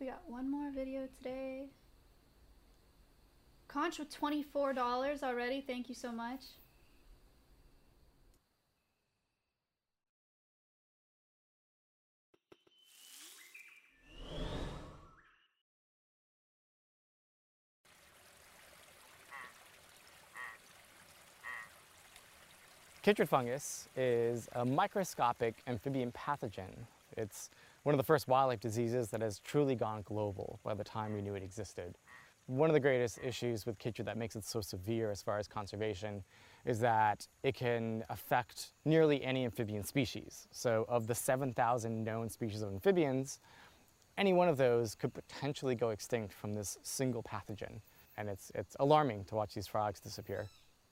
got one more video today. Conch with $24 already. Thank you so much. Chytrid fungus is a microscopic amphibian pathogen. It's one of the first wildlife diseases that has truly gone global by the time we knew it existed. One of the greatest issues with chytrid that makes it so severe as far as conservation is that it can affect nearly any amphibian species. So of the 7,000 known species of amphibians, any one of those could potentially go extinct from this single pathogen. And it's alarming to watch these frogs disappear.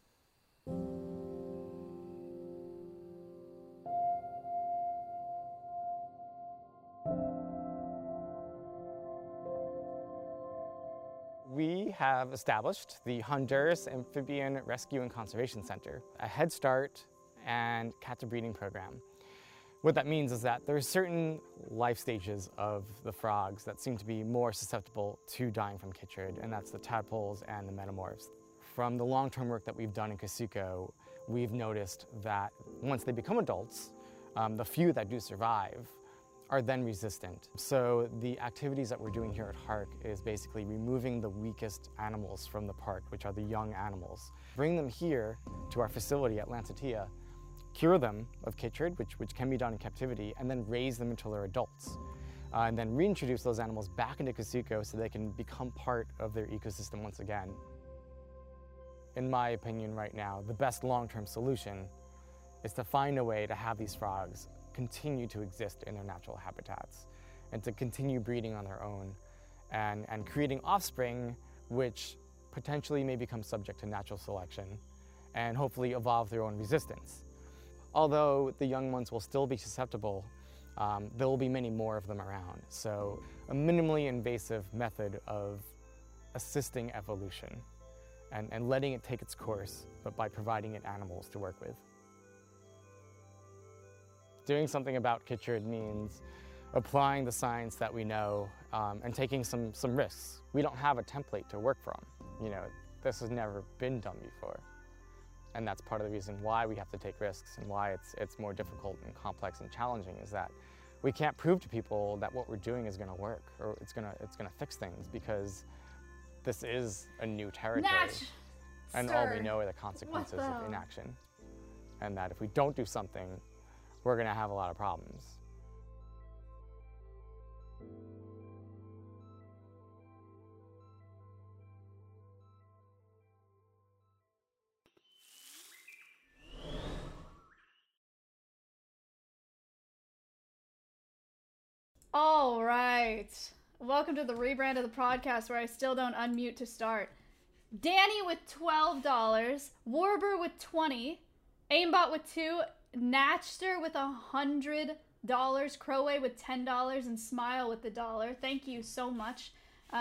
We have established the Honduras Amphibian Rescue and Conservation Center, a Head Start and captive breeding program. What that means is that there are certain life stages of the frogs that seem to be more susceptible to dying from chytrid, and that's the tadpoles and the metamorphs. From the long-term work that we've done in Casuco, we've noticed that once they become adults, the few that do survive are then resistant. So the activities that we're doing here at HARC is basically removing the weakest animals from the park, which are the young animals. Bring them here to our facility at Lancetia, cure them of chytrid, which can be done in captivity, and then raise them until they're adults. And then reintroduce those animals back into Casuco so they can become part of their ecosystem once again. In my opinion right now, the best long-term solution is to find a way to have these frogs continue to exist in their natural habitats and to continue breeding on their own and creating offspring which potentially may become subject to natural selection and hopefully evolve their own resistance. Although the young ones will still be susceptible, there will be many more of them around. So a minimally invasive method of assisting evolution and letting it take its course, but by providing it animals to work with. Doing something about chytrid means applying the science that we know and taking some risks. We don't have a template to work from. You know, this has never been done before. And that's part of the reason why we have to take risks and why it's more difficult and complex and challenging, is that we can't prove to people that what we're doing is gonna work or it's gonna fix things, because this is a new territory. And all we know are the consequences of inaction. And that if we don't do something, we're going to have a lot of problems. All right. Welcome to the rebrand of the podcast where I still don't unmute to start. Danny with $12, Warber with $20, Aimbot with $2, Natchster with $100, Crowway with $10, and Smile with $1. Thank you so much.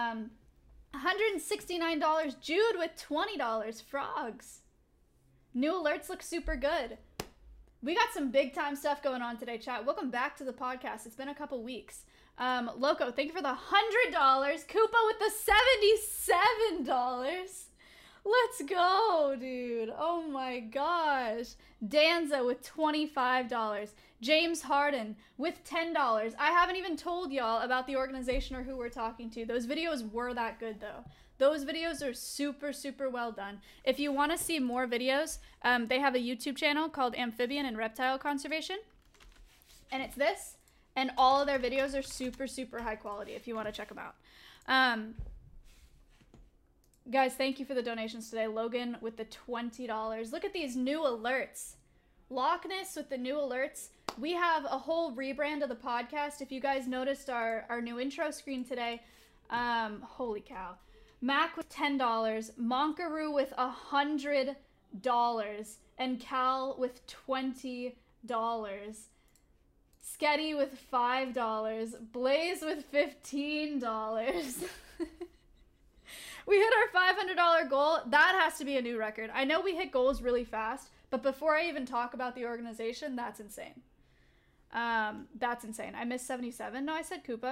$169, Jude with $20. Frogs. New alerts look super good. We got some big time stuff going on today, chat. Welcome back to the podcast. It's been a couple weeks. Loco, thank you for the $100. Koopa with the $77. Let's go, dude. Oh my gosh. Danza with $25. James Harden with $10. I haven't even told y'all about the organization or who we're talking to. Those videos were that good, though. Those videos are super, super well done. If you want to see more videos, they have a YouTube channel called Amphibian and Reptile Conservation. And it's this. And all of their videos are super, super high quality if you want to check them out. Guys, thank you for the donations today. Logan with the $20. Look at these new alerts. Loch Ness with the new alerts. We have a whole rebrand of the podcast. If you guys noticed our new intro screen today, holy cow. Mac with $10, Monkaroo with $100, and Cal with $20. Sketty with $5, Blaze with $15. We hit our $500 goal. That has to be a new record. I know we hit goals really fast, but before I even talk about the organization, that's insane. That's insane. I missed 77. No, I said Koopa.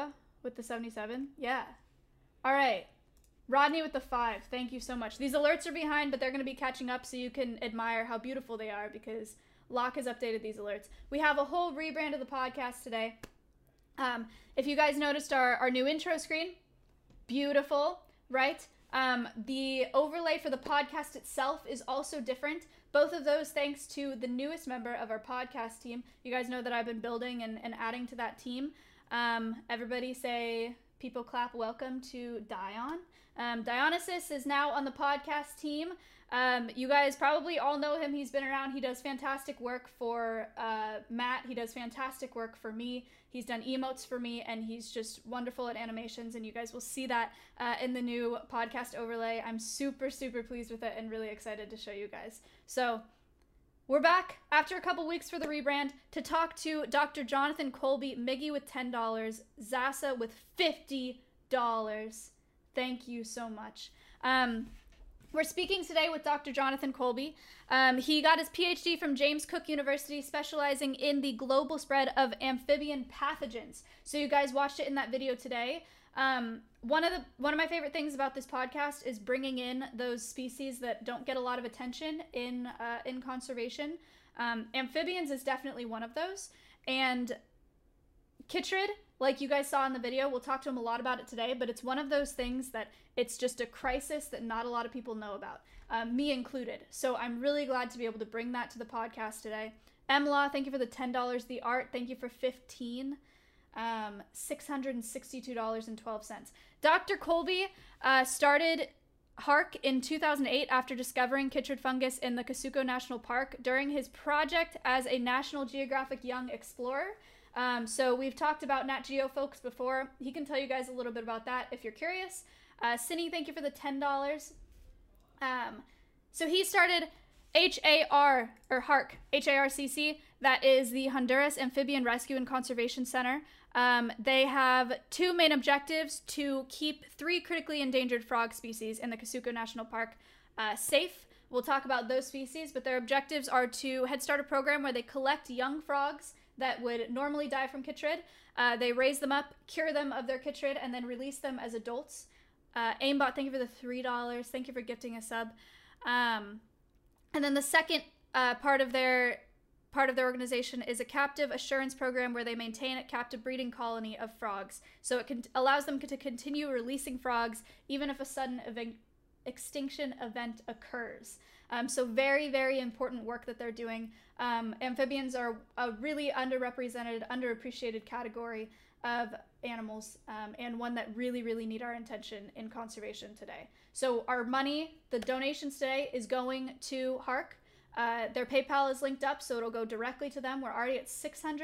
with the 77. Yeah. All right. Rodney with the 5. Thank you so much. These alerts are behind, but they're going to be catching up so you can admire how beautiful they are because Locke has updated these alerts. We have a whole rebrand of the podcast today. If you guys noticed our new intro screen, beautiful, right? The overlay for the podcast itself is also different. Both of those thanks to the newest member of our podcast team. You guys know that I've been building and adding to that team. Everybody say, people clap, welcome to Dion. Dionysus is now on the podcast team. You guys probably all know him. He's been around. He does fantastic work for Matt. He does fantastic work for me. He's done emotes for me, and he's just wonderful at animations, and you guys will see that in the new podcast overlay. I'm super, super pleased with it and really excited to show you guys. So we're back after a couple weeks for the rebrand to talk to Dr. Jonathan Colby, Miggy with $10, Zasa with $50. Thank you so much. We're speaking today with Dr. Jonathan Colby. He got his PhD from James Cook University, specializing in the global spread of amphibian pathogens. So you guys watched it in that video today. One of my favorite things about this podcast is bringing in those species that don't get a lot of attention in conservation. Amphibians is definitely one of those. And chytrid, like you guys saw in the video, we'll talk to him a lot about it today, but it's one of those things that it's just a crisis that not a lot of people know about, me included. So I'm really glad to be able to bring that to the podcast today. Emla, thank you for the $10. The Art, thank you for $15. $662.12. Dr. Colby started HARC in 2008 after discovering chytrid fungus in the Kasuko National Park during his project as a National Geographic Young Explorer. So we've talked about Nat Geo folks before. He can tell you guys a little bit about that if you're curious. Cindy, thank you for the $10. So he started HAR, or HARC, HARCC. That is the Honduras Amphibian Rescue and Conservation Center. They have 2 main objectives: to keep 3 critically endangered frog species in the Kasuko National Park safe. We'll talk about those species, but their objectives are to head start a program where they collect young frogs that would normally die from chytrid. They raise them up, cure them of their chytrid, and then release them as adults. Aimbot, thank you for the $3. Thank you for gifting a sub. And then the second part of their organization is a captive assurance program where they maintain a captive breeding colony of frogs. So it allows them to continue releasing frogs even if a sudden extinction event occurs. So very, very important work that they're doing. Amphibians are a really underrepresented, underappreciated category of animals, and one that really, really need our attention in conservation today. So our money, the donations today, is going to HARC. Their PayPal is linked up, so it'll go directly to them. We're already at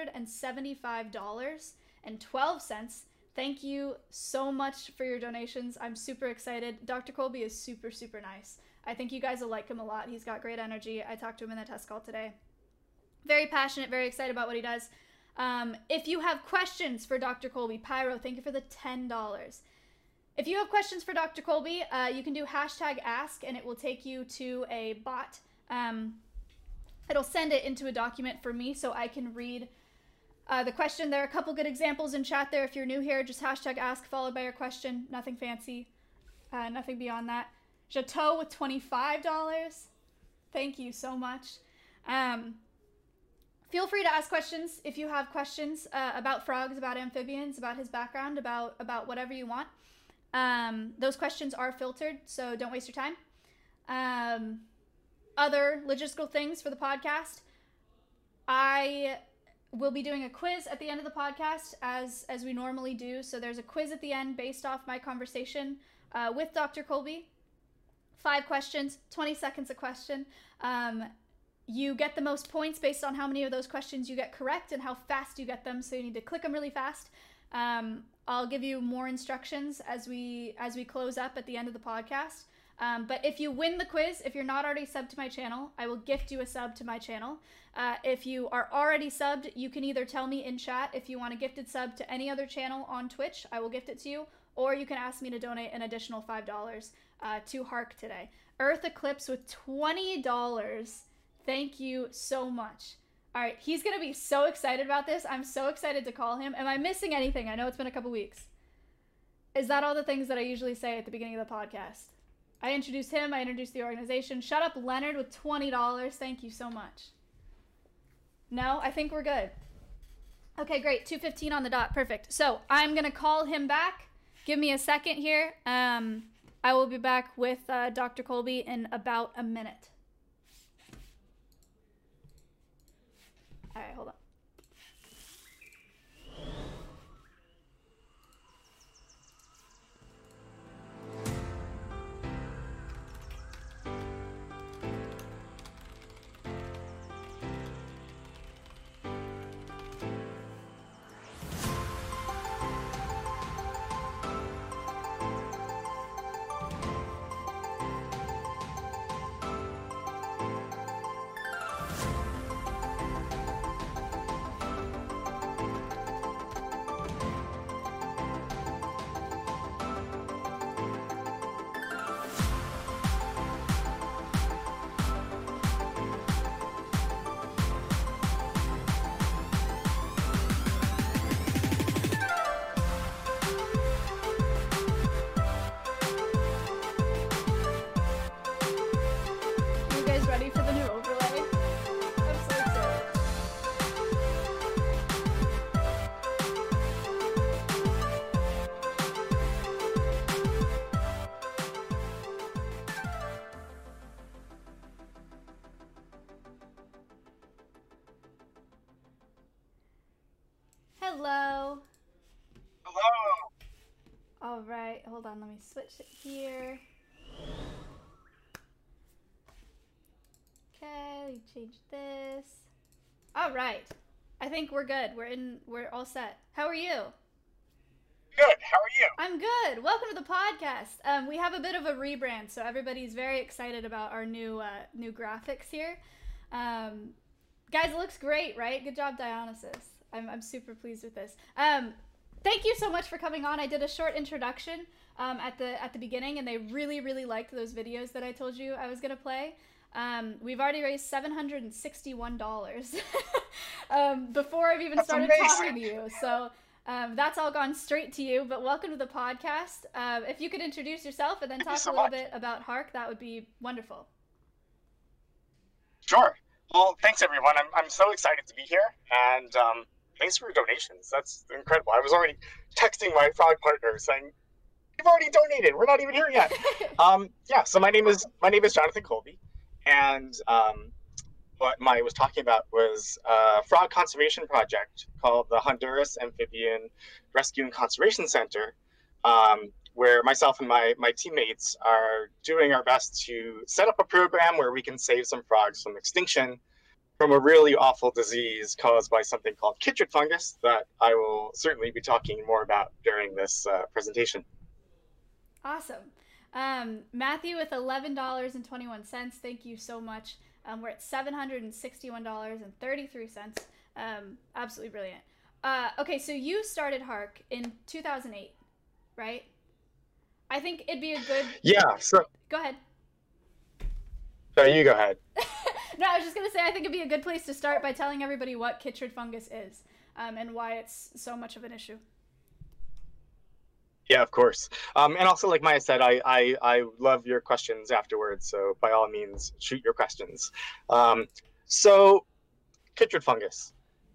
$675.12. Thank you so much for your donations. I'm super excited. Dr. Colby is super, super nice. I think you guys will like him a lot. He's got great energy. I talked to him in the test call today. Very passionate, very excited about what he does. If you have questions for Dr. Colby, Pyro, thank you for the $10. If you have questions for Dr. Colby, you can do #ask, and it will take you to a bot. It'll send it into a document for me so I can read the question. There are a couple good examples in chat there. If you're new here, just #ask followed by your question. Nothing fancy, nothing beyond that. Chateau with $25. Thank you so much. Feel free to ask questions if you have questions about frogs, about amphibians, about his background, about whatever you want. Those questions are filtered, so don't waste your time. Other logistical things for the podcast. I will be doing a quiz at the end of the podcast as we normally do. So there's a quiz at the end based off my conversation with Dr. Colby. 5 questions, 20 seconds a question. You get the most points based on how many of those questions you get correct and how fast you get them. So you need to click them really fast. I'll give you more instructions as we close up at the end of the podcast. But if you win the quiz, if you're not already subbed to my channel, I will gift you a sub to my channel. If you are already subbed, you can either tell me in chat if you want a gifted sub to any other channel on Twitch. I will gift it to you. Or you can ask me to donate an additional $5 to HARC today. Earth Eclipse with $20. Thank you so much. All right, he's going to be so excited about this. I'm so excited to call him. Am I missing anything? I know it's been a couple weeks. Is that all the things that I usually say at the beginning of the podcast? I introduced him. I introduced the organization. Shut Up Leonard with $20. Thank you so much. No, I think we're good. Okay, great. 2:15 on the dot. Perfect. So I'm going to call him back. Give me a second here. I will be back with Dr. Colby in about a minute. All right, hold on. Ready for the new overlay? I'm so excited. Hello. Hello. All right, hold on. Let me switch it here. Okay, let me change this. All right. I think we're good. We're all set. How are you? Good. How are you? I'm good. Welcome to the podcast. We have a bit of a rebrand, so everybody's very excited about our new graphics here. Guys, it looks great, right? Good job, Dionysus. I'm super pleased with this. Thank you so much for coming on. I did a short introduction at the beginning, and they really liked those videos that I told you I was gonna play. We've already raised $761 before I've even started talking to you. So that's all gone straight to you. But welcome to the podcast. If you could introduce yourself and then talk a little bit about Hark, that would be wonderful. Sure. Well, thanks everyone. I'm so excited to be here, and thanks for your donations. That's incredible. I was already texting my frog partner saying, "You've already donated. We're not even here yet." Yeah. So my name is Jonathan Colby. And what I was talking about was a frog conservation project called the Honduras Amphibian Rescue and Conservation Center, where myself and my teammates are doing our best to set up a program where we can save some frogs from extinction from a really awful disease caused by something called chytrid fungus that I will certainly be talking more about during this presentation. Awesome. Matthew with $11.21. Thank you so much. We're at $761.33. Absolutely brilliant. Okay, so you started Hark in 2008, right? I think it'd be a good... Yeah, so... Go ahead. So you go ahead. No, I was just going to say, I think it'd be a good place to start by telling everybody what chytrid fungus is and why it's so much of an issue. Yeah, of course. And also, like Maya said, I love your questions afterwards, so by all means, shoot your questions. So, chytrid fungus.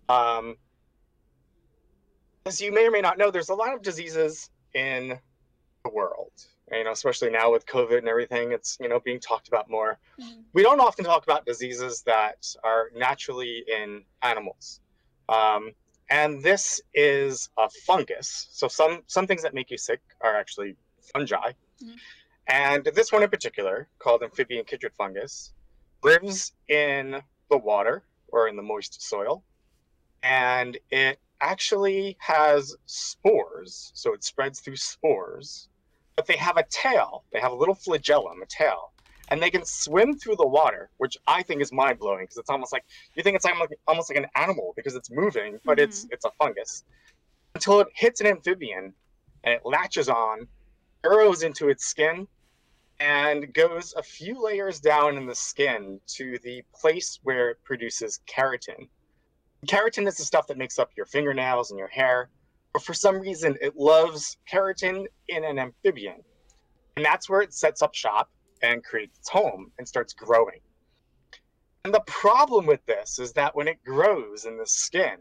As you may or may not know, there's a lot of diseases in the world. You know, especially now with COVID and everything, it's, you know, being talked about more. Mm-hmm. We don't often talk about diseases that are naturally in animals. And this is a fungus. So some things that make you sick are actually fungi. Mm-hmm. And this one in particular, called amphibian chytrid fungus, lives in the water or in the moist soil. And it actually has spores. So it spreads through spores. But they have a tail. They have a little flagellum, a tail. And they can swim through the water, which I think is mind-blowing, because it's almost like, you think it's almost like an animal because it's moving, but it's a fungus. Until it hits an amphibian, and it latches on, burrows into its skin, and goes a few layers down in the skin to the place where it produces keratin. Keratin is the stuff that makes up your fingernails and your hair. but for some reason it loves keratin in an amphibian. And that's where it sets up shop and creates its home and starts growing. And the problem with this is that when it grows in the skin,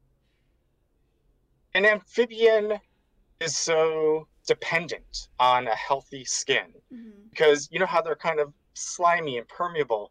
an amphibian is so dependent on a healthy skin because you know how they're kind of slimy and permeable.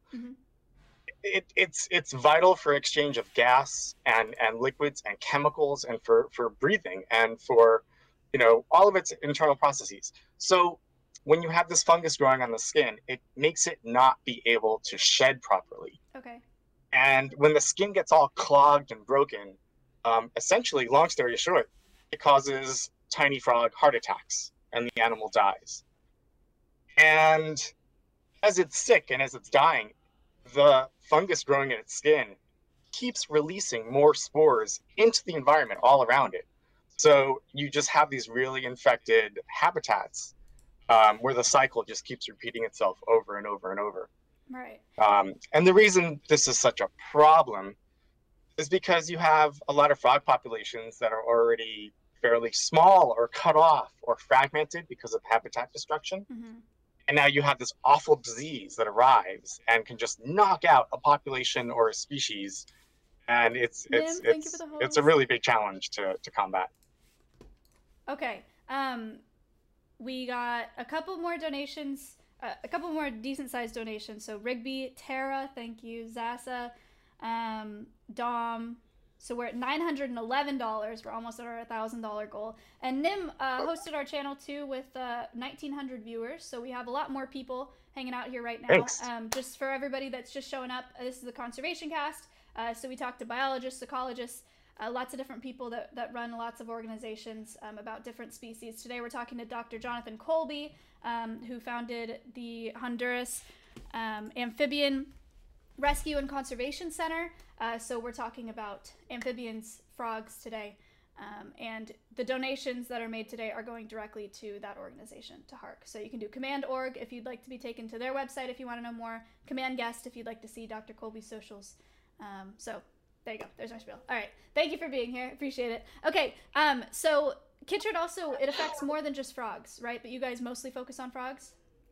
It's vital for exchange of gas and liquids and chemicals and for breathing and for, you know, all of its internal processes. So when you have this fungus growing on the skin, it makes it not be able to shed properly. Okay. And when the skin gets all clogged and broken, essentially, long story short, it causes tiny frog heart attacks and the animal dies. And as it's sick and as it's dying, the fungus growing in its skin keeps releasing more spores into the environment all around it. So you just have these really infected habitats where the cycle just keeps repeating itself over and over and over. Right. And the reason this is such a problem is because you have a lot of frog populations that are already fairly small or cut off or fragmented because of habitat destruction. And now you have this awful disease that arrives and can just knock out a population or a species. And it's a really big challenge to combat. Okay. We got a couple more donations, a couple more decent sized donations. So Rigby, Tara, thank you, Zasa, Dom. So we're at $911. We're almost at our $1,000 goal. And Nim hosted our channel too with 1,900 viewers. So we have a lot more people hanging out here right now. Thanks. Just for everybody that's just showing up, this is the Conservation Cast. So we talk to biologists, ecologists, lots of different people that run lots of organizations about different species. Today we're talking to Dr. Jonathan Colby, who founded the Honduras Amphibian Rescue and Conservation Center. So we're talking about amphibians, frogs today. And the donations that are made today are going directly to that organization, to HARC. So you can do Command.org if you'd like to be taken to their website if you want to know more. Command Guest if you'd like to see Dr. Colby's socials. So there you go. There's my spiel. All right. Thank you for being here. Appreciate it. Okay. So Chytrid also, it affects more than just frogs, right? But you guys mostly focus on frogs?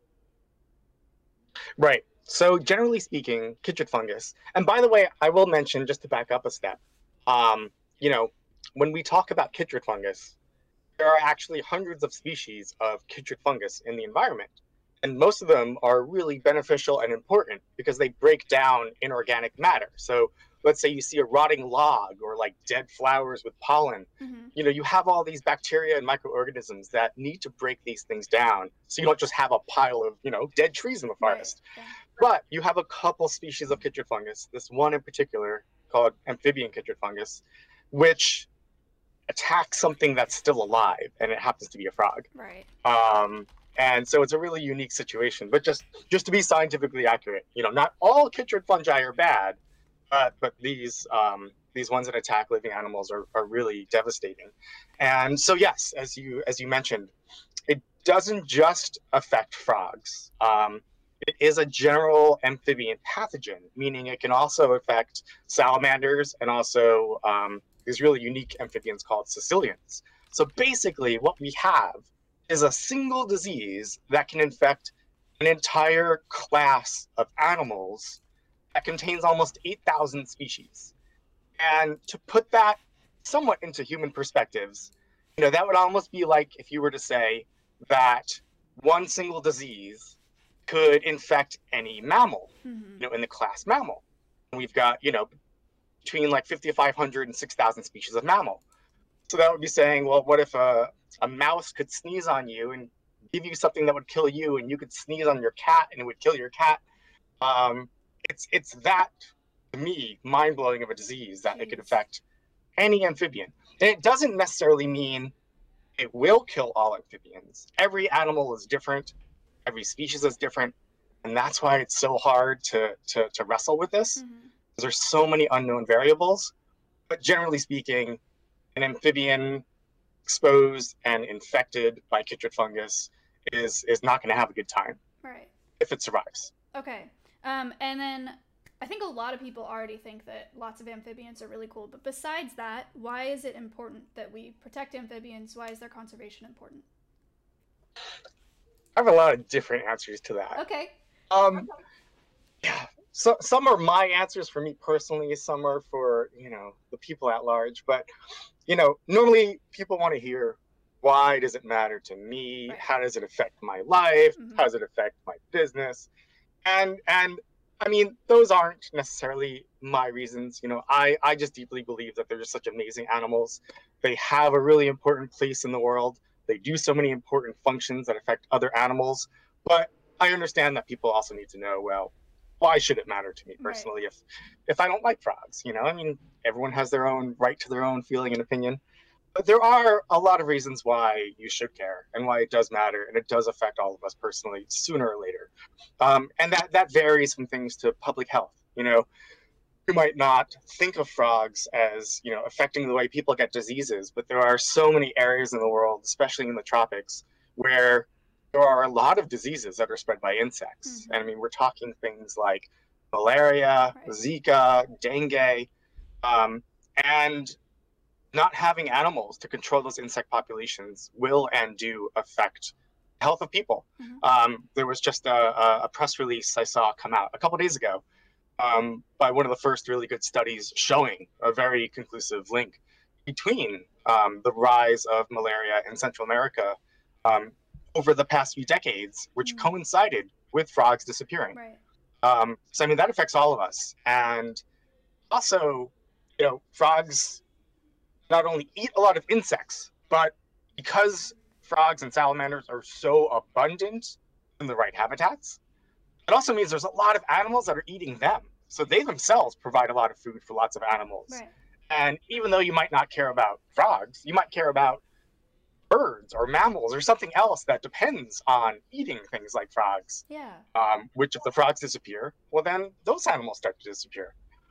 Right. So generally speaking, chytrid fungus, and by the way, I will mention, just to back up a step, you know, when we talk about chytrid fungus, there are actually hundreds of species of chytrid fungus in the environment. And most of them are really beneficial and important because they break down inorganic matter. So let's say you see a rotting log or like dead flowers with pollen, you know, you have all these bacteria and microorganisms that need to break these things down. So you don't just have a pile of, you know, dead trees in the forest. Right. Yeah. But you have a couple species of chytrid fungus, this one in particular called amphibian chytrid fungus, which attacks something that's still alive, and it happens to be a frog. Right. And so it's a really unique situation. But just to be scientifically accurate, you know, not all chytrid fungi are bad, but these ones that attack living animals are really devastating. And so yes, as you mentioned, it doesn't just affect frogs. It is a general amphibian pathogen, meaning it can also affect salamanders and also these really unique amphibians called caecilians. So basically what we have is a single disease that can infect an entire class of animals that contains almost 8,000 species. And to put that somewhat into human perspectives, you know, that would almost be like if you were to say that one single disease could infect any mammal, you know, in the class mammal. And we've got, you know, between like 5,500 and 6,000 species of mammal. So that would be saying, well, what if a mouse could sneeze on you and give you something that would kill you, and you could sneeze on your cat and it would kill your cat? It's that, to me, mind-blowing of a disease that it could affect any amphibian. And it doesn't necessarily mean it will kill all amphibians. Every animal is different. Every species is different. And that's why it's so hard to wrestle with this. There's so many unknown variables. But generally speaking, an amphibian exposed and infected by chytrid fungus is not going to have a good time. Right. If it survives. Okay. And then I think a lot of people already think that lots of amphibians are really cool, but besides that, why is it important that we protect amphibians? Why is their conservation important? I have a lot of different answers to that. Okay. Yeah. So some are my answers for me personally, some are for, the people at large. But, normally people want to hear, why does it matter to me? Right. How does it affect my life? How does it affect my business? And I mean, those aren't necessarily my reasons. I just deeply believe that they're just such amazing animals. They have a really important place in the world. They do so many important functions that affect other animals. But I understand that people also need to know, well, why should it matter to me personally if I don't like frogs? I mean, everyone has their own right to their own feeling and opinion. But there are a lot of reasons why you should care and why it does matter, and it does affect all of us personally sooner or later. And that varies from things to public health. You might not think of frogs as affecting the way people get diseases, but there are so many areas in the world, especially in the tropics, where there are a lot of diseases that are spread by insects. And I mean, we're talking things like malaria, Zika, dengue, and not having animals to control those insect populations will and do affect the health of people. There was just a press release I saw come out a couple days ago by one of the first really good studies showing a very conclusive link between the rise of malaria in Central America over the past few decades, which coincided with frogs disappearing. So, I mean, that affects all of us. And also, frogs not only eat a lot of insects, but because frogs and salamanders are so abundant in the right habitats, it also means there's a lot of animals that are eating them. So they themselves provide a lot of food for lots of animals. And even though you might not care about frogs, you might care about birds or mammals or something else that depends on eating things like frogs. Which if the frogs disappear, well, then those animals start to disappear.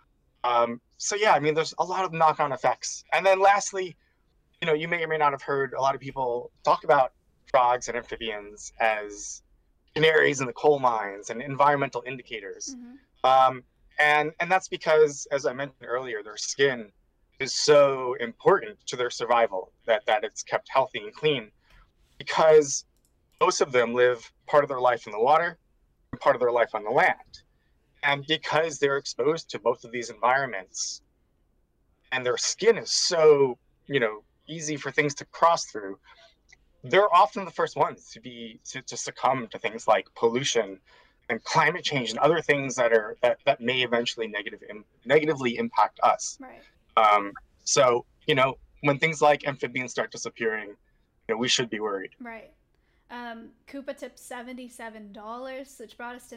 So yeah, I mean, there's a lot of knock-on effects. And then lastly, you may or may not have heard a lot of people talk about frogs and amphibians as canaries in the coal mines and environmental indicators. And that's because, as I mentioned earlier, their skin is so important to their survival, that it's kept healthy and clean, because most of them live part of their life in the water and part of their life on the land. And because they're exposed to both of these environments and their skin is so, easy for things to cross through, they're often the first ones to succumb to things like pollution and climate change and other things that may eventually negatively impact us. So, when things like amphibians start disappearing, we should be worried. Koopa tipped $77, which brought us to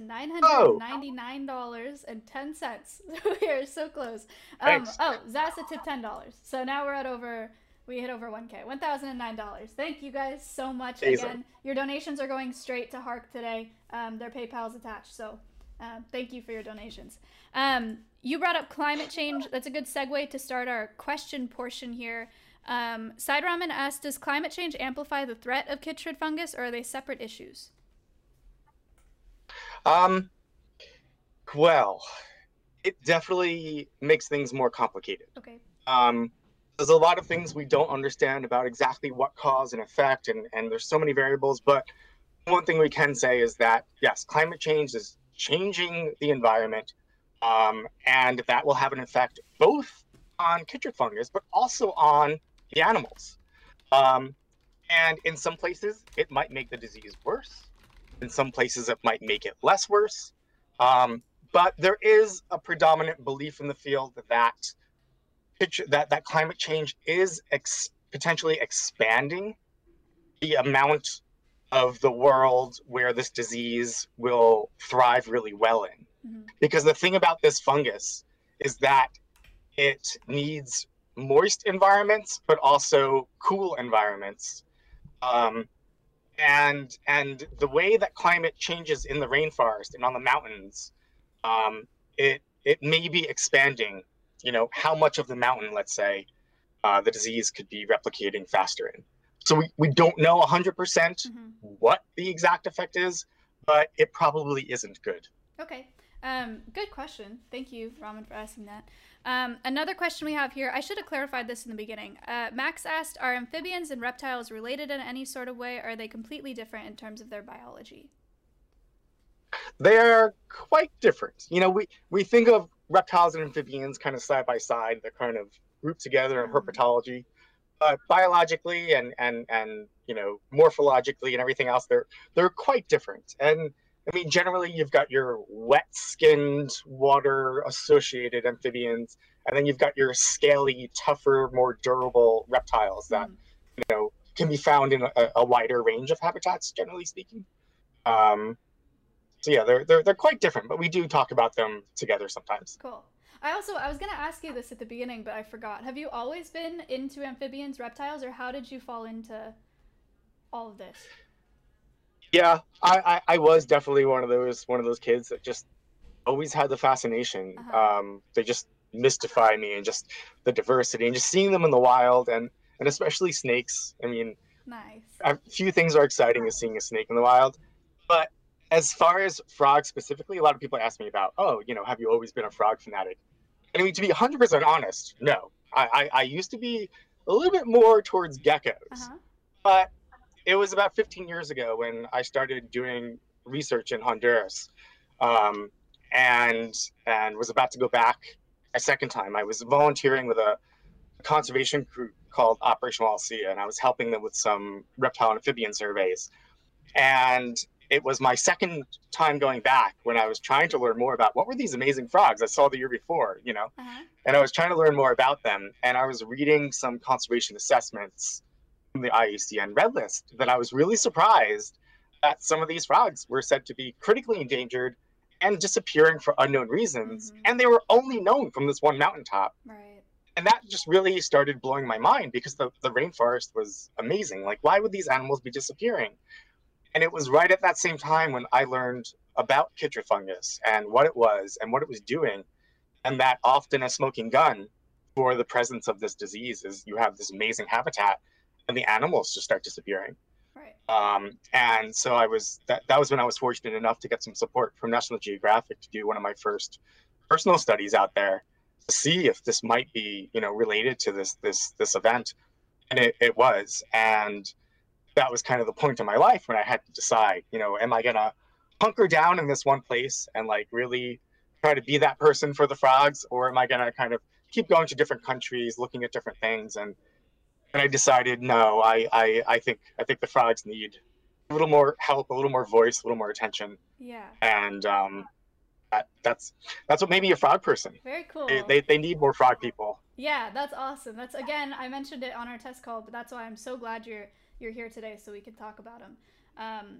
$999.10. We are so close. Zasa tipped $10. So now we hit over 1K, $1,009. Thank you guys so much. Again, your donations are going straight to Hark today. Their PayPal's attached, so thank you for your donations. You brought up climate change. That's a good segue to start our question portion here. Side Ramen asked, does climate change amplify the threat of chytrid fungus, or are they separate issues? Well, it definitely makes things more complicated. There's a lot of things we don't understand about exactly what cause and effect, and there's so many variables, but one thing we can say is that, yes, climate change is changing the environment, and that will have an effect both on chytrid fungus, but also on the animals. And in some places, it might make the disease worse. In some places, it might make it less worse. But there is a predominant belief in the field that climate change is potentially expanding the amount of the world where this disease will thrive really well in. Because the thing about this fungus is that it needs moist environments, but also cool environments. And the way that climate changes in the rainforest and on the mountains, it may be expanding, how much of the mountain, let's say, the disease could be replicating faster in. So we don't know 100% what the exact effect is, but it probably isn't good. Okay. Good question. Thank you, Raman, for asking that. Another question we have here, I should have clarified this in the beginning. Max asked, are amphibians and reptiles related in any sort of way, or are they completely different in terms of their biology? They're quite different. You know, we think of reptiles and amphibians kind of side by side. They're kind of grouped together in herpetology. But biologically and you know, morphologically and everything else, they're quite different. And I mean, generally, you've got your wet-skinned, water-associated amphibians, and then you've got your scaly, tougher, more durable reptiles that you know can be found in a wider range of habitats, generally speaking. So yeah, they're quite different, but we do talk about them together sometimes. Cool. I was going to ask you this at the beginning, but I forgot. Have you always been into amphibians, reptiles, or how did you fall into all of this? Yeah, I was definitely one of those kids that just always had the fascination. They just mystify me, and just the diversity and just seeing them in the wild, and especially snakes. I mean, nice. A few things are exciting as seeing a snake in the wild, but as far as frogs specifically, a lot of people ask me about, oh, you know, have you always been a frog fanatic? And I mean, to be 100% honest, no. I used to be a little bit more towards geckos, but it was about 15 years ago when I started doing research in Honduras, and was about to go back a second time. I was volunteering with a conservation group called Operation Wallacea, and I was helping them with some reptile and amphibian surveys. And it was my second time going back when I was trying to learn more about what were these amazing frogs I saw the year before, you know, and I was trying to learn more about them. And I was reading some conservation assessments from the IUCN Red List that I was really surprised that some of these frogs were said to be critically endangered and disappearing for unknown reasons. And they were only known from this one mountaintop. Right. And that just really started blowing my mind, because the rainforest was amazing. Like, why would these animals be disappearing? And it was right at that same time when I learned about chytrid fungus and what it was and what it was doing, and that often a smoking gun for the presence of this disease is you have this amazing habitat and the animals just start disappearing. Right. And so that was when I was fortunate enough to get some support from National Geographic to do one of my first personal studies out there to see if this might be, you know, related to this event. And it was. And that was kind of the point in my life when I had to decide, you know, am I gonna hunker down in this one place and like really try to be that person for the frogs, or am I gonna kind of keep going to different countries, looking at different things? And I decided, no, I think the frogs need a little more help, a little more voice, a little more attention. Yeah. And that's what made me a frog person. Very cool. They need more frog people. Yeah, that's awesome. That's, again, I mentioned it on our test call, but that's why I'm so glad you're here today so we can talk about them.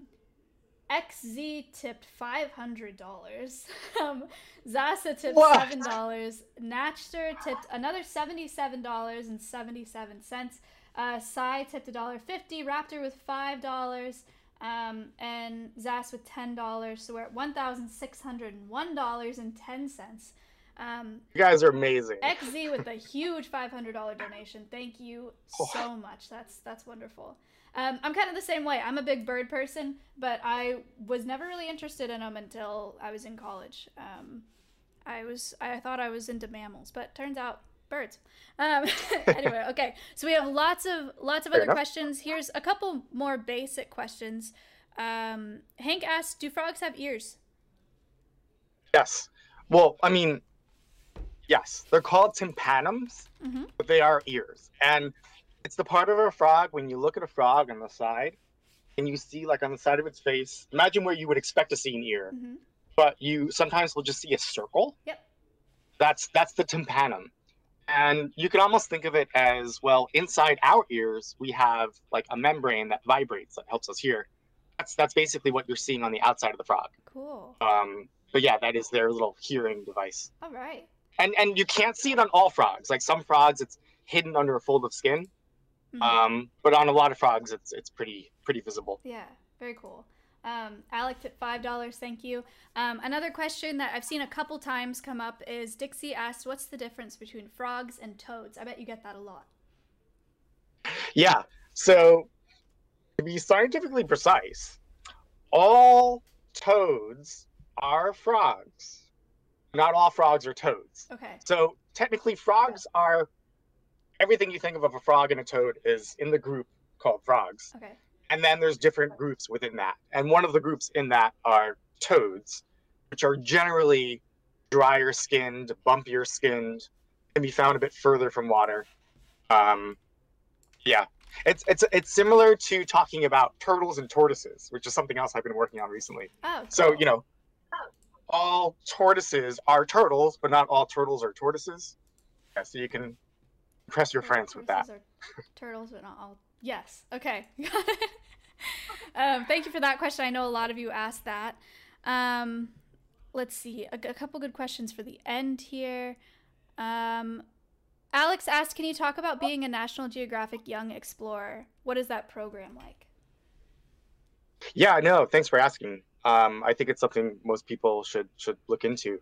XZ tipped $500. Zasa tipped $7. Natchster tipped another $77.77. Sai tipped $1.50. Raptor with $5. And Zas with $10. So we're at $1,601.10. You guys are amazing. XZ with a huge $500 donation. Thank you so much. That's wonderful. I'm kind of the same way. I'm a big bird person, but I was never really interested in them until I was in college. I thought I was into mammals, but turns out birds. Anyway, okay. So we have lots of other questions. Here's a couple more basic questions. Hank asks, do frogs have ears? Yes. Well, I mean, yes. They're called tympanums, but they are ears. And it's the part of a frog, when you look at a frog on the side, and you see, like, on the side of its face, imagine where you would expect to see an ear, but you sometimes will just see a circle. Yep. That's the tympanum. And you can almost think of it as, well, inside our ears, we have, like, a membrane that vibrates, that helps us hear. That's basically what you're seeing on the outside of the frog. Cool. But yeah, that is their little hearing device. All right. And you can't see it on all frogs. Like, some frogs, it's hidden under a fold of skin. But on a lot of frogs, it's pretty visible. Yeah, very cool. Alec tipped $5. Thank you. Another question that I've seen a couple times come up is Dixie asked, what's the difference between frogs and toads? I bet you get that a lot. Yeah. So to be scientifically precise, all toads are frogs, Not all frogs are toads. Okay. So technically, frogs are everything you think of a frog and a toad is in the group called frogs. Okay. And then there's different groups within that. And one of the groups in that are toads, which are generally drier skinned, bumpier skinned, can be found a bit further from water. Yeah, it's similar to talking about turtles and tortoises, which is something else I've been working on recently. Oh, cool. So, you know, all tortoises are turtles, but not all turtles are tortoises. Yeah, so you can impress your friends with that. Are turtles, but not all. Yes. Okay. Got it. Thank you for that question. I know a lot of you asked that. Let's see. A couple good questions for the end here. Alex asked, can you talk about being a National Geographic Young Explorer? What is that program like? Yeah, no, thanks for asking. I think it's something most people should look into.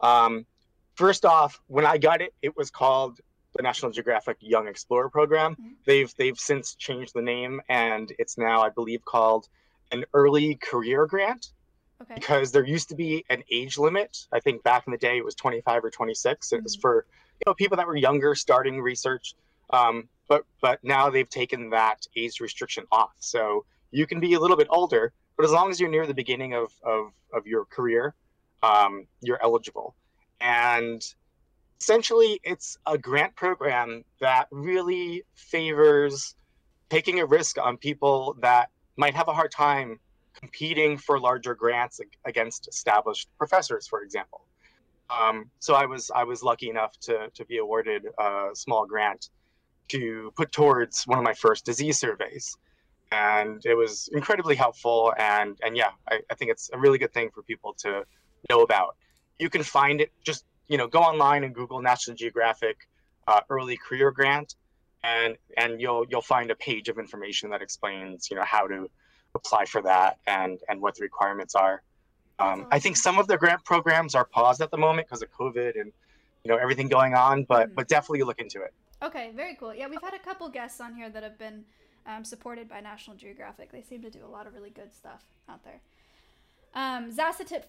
First off, when I got it, it was called the National Geographic Young Explorer Program. Mm-hmm. They've since changed the name, and it's now, I believe, called an Early Career Grant. Okay. Because there used to be an age limit. I think back in the day it was 25 or 26. It was for people that were younger starting research. But now they've taken that age restriction off. So you can be a little bit older, but as long as you're near the beginning of your career, you're eligible. And essentially, it's a grant program that really favors taking a risk on people that might have a hard time competing for larger grants against established professors, for example. So I was lucky enough to be awarded a small grant to put towards one of my first disease surveys. And it was incredibly helpful. And yeah, I think it's a really good thing for people to know about. You can find it, just go online and Google National Geographic Early Career Grant, and you'll find a page of information that explains how to apply for that and what the requirements are. I think some of the grant programs are paused at the moment because of COVID and everything going on, but definitely look into it. Okay, very cool. Yeah, we've had a couple guests on here that have been supported by National Geographic. They seem to do a lot of really good stuff out there. Zasatip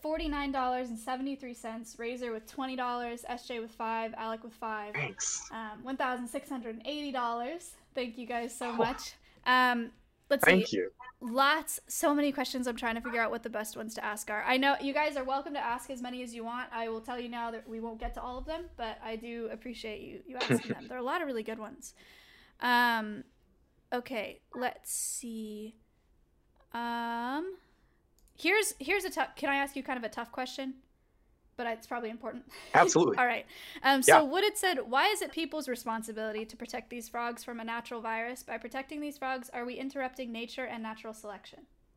$49.73, Razor with $20, SJ with $5, Alec with $5. Thanks. $1,680. Thank you guys so much. Let's Thank see. you. So many questions. I'm trying to figure out what the best ones to ask are. I know you guys are welcome to ask as many as you want. I will tell you now that we won't get to all of them, but I do appreciate you asking them. There are a lot of really good ones. Okay, let's see. Here's a tough. Can I ask you kind of a tough question? But it's probably important. Absolutely. All right. So Wooded said, why is it people's responsibility to protect these frogs from a natural virus? By protecting these frogs, are we interrupting nature and natural selection?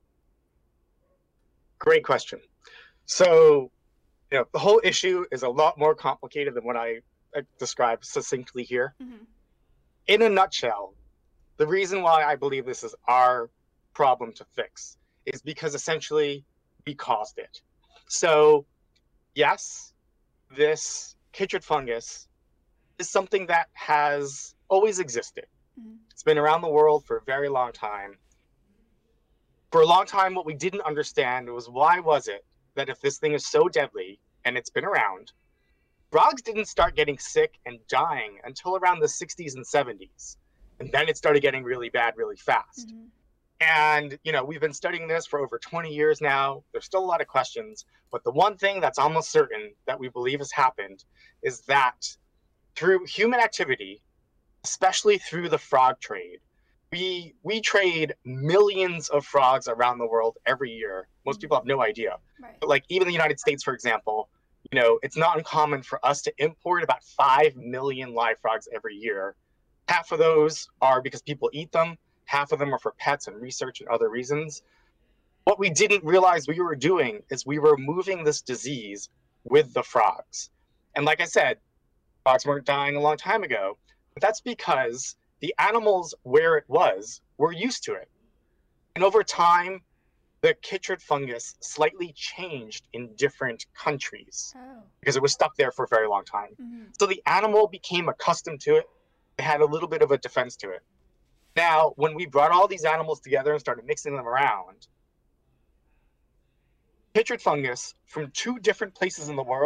Great question. So, the whole issue is a lot more complicated than what I described succinctly here. Mm-hmm. In a nutshell, the reason why I believe this is our problem to fix is because essentially we caused it. So, yes, this chytrid fungus is something that has always existed. Mm-hmm. It's been around the world for a very long time. For a long time, what we didn't understand was why was it that if this thing is so deadly and it's been around, frogs didn't start getting sick and dying until around the 60s and 70s. And then it started getting really bad really fast. Mm-hmm. And, we've been studying this for over 20 years now. There's still a lot of questions. But the one thing that's almost certain that we believe has happened is that through human activity, especially through the frog trade, we trade millions of frogs around the world every year. Most people have no idea. Right. But even the United States, for example, it's not uncommon for us to import about 5 million live frogs every year. Half of those are because people eat them. Half of them are for pets and research and other reasons. What we didn't realize we were doing is we were moving this disease with the frogs. And like I said, frogs weren't dying a long time ago, but that's because the animals where it was were used to it. And over time, the chytrid fungus slightly changed in different countries because it was stuck there for a very long time. Mm-hmm. So the animal became accustomed to it. It had a little bit of a defense to it. Now, when we brought all these animals together and started mixing them around, chytrid fungus from 2 different places in the world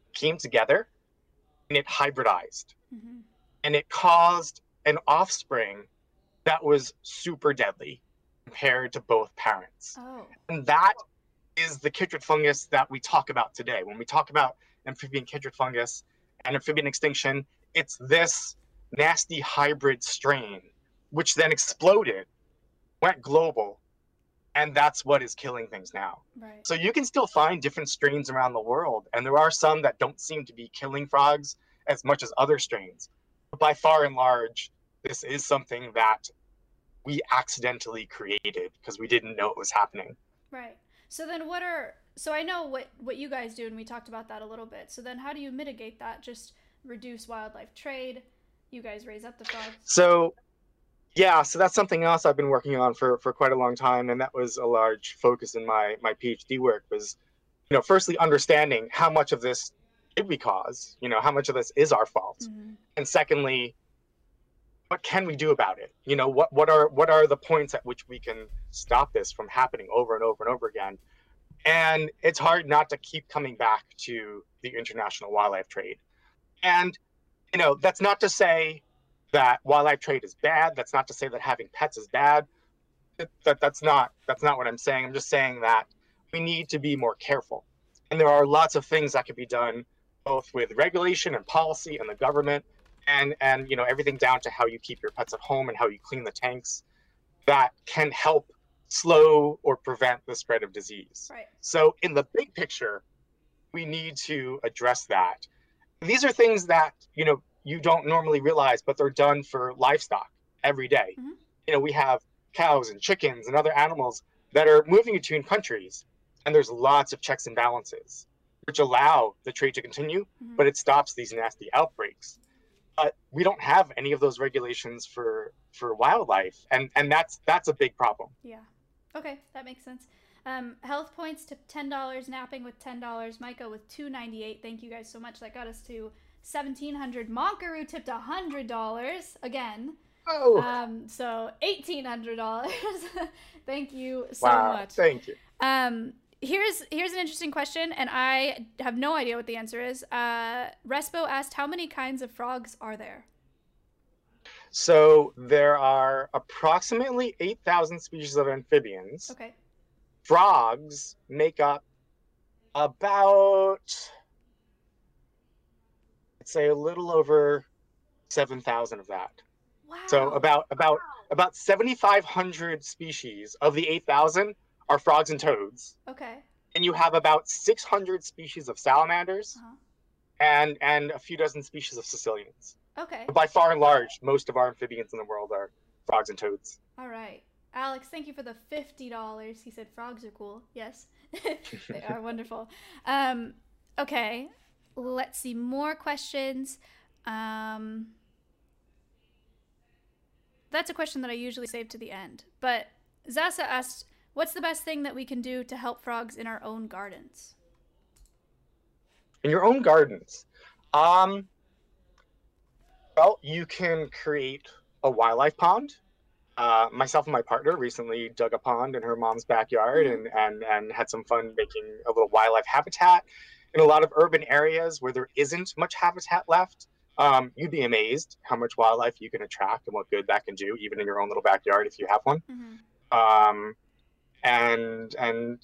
came together and it hybridized. Mm-hmm. And it caused an offspring that was super deadly compared to both parents. Oh. And that is the chytrid fungus that we talk about today. When we talk about amphibian chytrid fungus and amphibian extinction, it's this nasty hybrid strain, which then exploded, went global, and that's what is killing things now. Right. So you can still find different strains around the world, and there are some that don't seem to be killing frogs as much as other strains. But by far and large, this is something that we accidentally created because we didn't know it was happening. Right. So then so I know what you guys do, and we talked about that a little bit. So then how do you mitigate that? Just reduce wildlife trade? You guys raise up the frogs? So that's something else I've been working on for quite a long time, and that was a large focus in my PhD work was, firstly understanding how much of this did we cause, how much of this is our fault, Mm-hmm. and secondly, what can we do about it? What are the points at which we can stop this from happening over and over and over again? And it's hard not to keep coming back to the international wildlife trade. And that's not to say that wildlife trade is bad. That's not to say that having pets is bad. That's not what I'm saying. I'm just saying that we need to be more careful. And there are lots of things that can be done, both with regulation and policy and the government, and everything down to how you keep your pets at home and how you clean the tanks, that can help slow or prevent the spread of disease. Right. So in the big picture, we need to address that. These are things that you don't normally realize, but they're done for livestock every day. Mm-hmm. We have cows and chickens and other animals that are moving between countries, and there's lots of checks and balances which allow the trade to continue, Mm-hmm. but it stops these nasty outbreaks. But we don't have any of those regulations for wildlife, and that's a big problem. Yeah. Okay, that makes sense. Health points to $10, napping with $10, Micah with $2.98. Thank you guys so much. That got us to $1,700. Monkaroo tipped $100 again. Oh. So $1,800. Thank you so Wow, much. thank you. Here's an interesting question, and I have no idea what the answer is. Respo asked, how many kinds of frogs are there? So there are approximately 8,000 species of amphibians. Okay. Frogs make up about, let's say, a little over 7,000 of that. Wow. So about 7,500 species of the 8,000 are frogs and toads. Okay. And you have about 600 species of salamanders, Uh-huh. and a few dozen species of caecilians. Okay. But by far and large, most of our amphibians in the world are frogs and toads. All right. Alex, thank you for the $50. He said frogs are cool. Yes. They are wonderful. Okay. Let's see. More questions. That's a question that I usually save to the end. But Zasa asked, what's the best thing that we can do to help frogs in our own gardens? In your own gardens? Well, you can create a wildlife pond. Myself and my partner recently dug a pond in her mom's backyard and had some fun making a little wildlife habitat. In a lot of urban areas where there isn't much habitat left, you'd be amazed how much wildlife you can attract and what good that can do, even in your own little backyard if you have one. Mm-hmm. And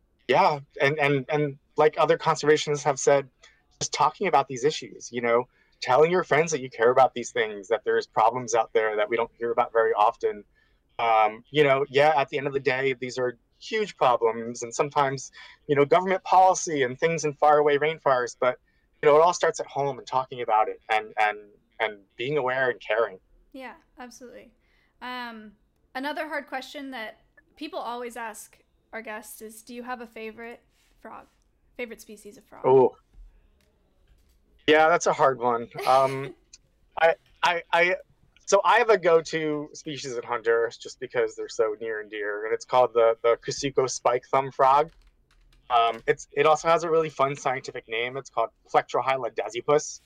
like other conservationists have said, just talking about these issues, telling your friends that you care about these things, that there's problems out there that we don't hear about very often. At the end of the day, these are huge problems, and sometimes, government policy and things in faraway rainforests, but, it all starts at home and talking about it and being aware and caring. Yeah, absolutely. Another hard question that people always ask our guests is, do you have a favorite species of frog? Oh, yeah, that's a hard one. So I have a go-to species in Honduras just because they're so near and dear, and it's called the Casuco spike thumb frog. It also has a really fun scientific name. It's called Plectrohyla dasipus.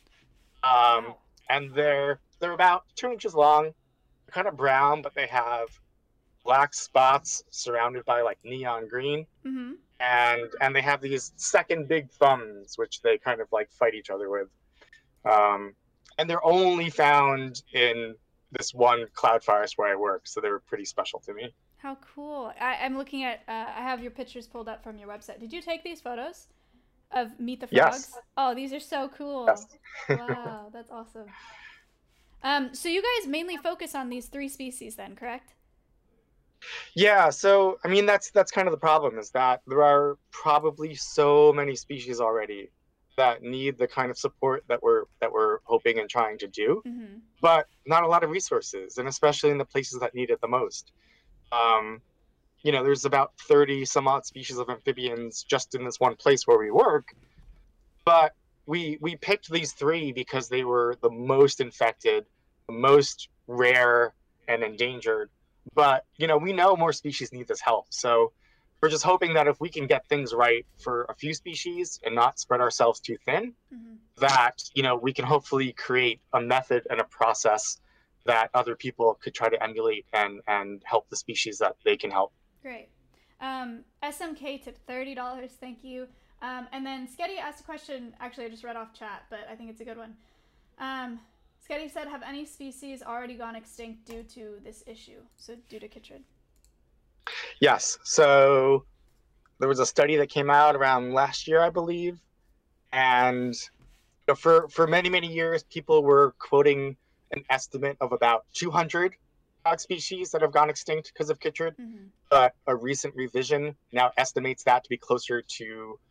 And they're about 2 inches long, kind of brown, but they have black spots surrounded by like neon green. Mm-hmm. And they have these second big thumbs, which they kind of like fight each other with. And they're only found in this one cloud forest where I work, so they were pretty special to me. How cool. I'm looking at, I have your pictures pulled up from your website. Did you take these photos of Meet the Frogs? Yes. Oh, these are so cool. Yes. Wow, that's awesome. So you guys mainly focus on these 3 species then, correct? Yeah, so I mean that's kind of the problem, is that there are probably so many species already that need the kind of support that we're hoping and trying to do, Mm-hmm. but not a lot of resources, and especially in the places that need it the most. There's about 30 some odd species of amphibians just in this one place where we work, but we picked these 3 because they were the most infected, the most rare and endangered. But we know more species need this help, so we're just hoping that if we can get things right for a few species and not spread ourselves too thin, Mm-hmm. that we can hopefully create a method and a process that other people could try to emulate and help the species that they can help. Great. SMK tipped $30. Thank you. And then Sketty asked a question. Actually, I just read off chat, but I think it's a good one. Sketty said, have any species already gone extinct due to this issue? So due to chytrid. Yes. So there was a study that came out around last year, I believe. And for many, many years, people were quoting an estimate of about 200 frog species that have gone extinct because of chytrid. Mm-hmm. But a recent revision now estimates that to be closer to,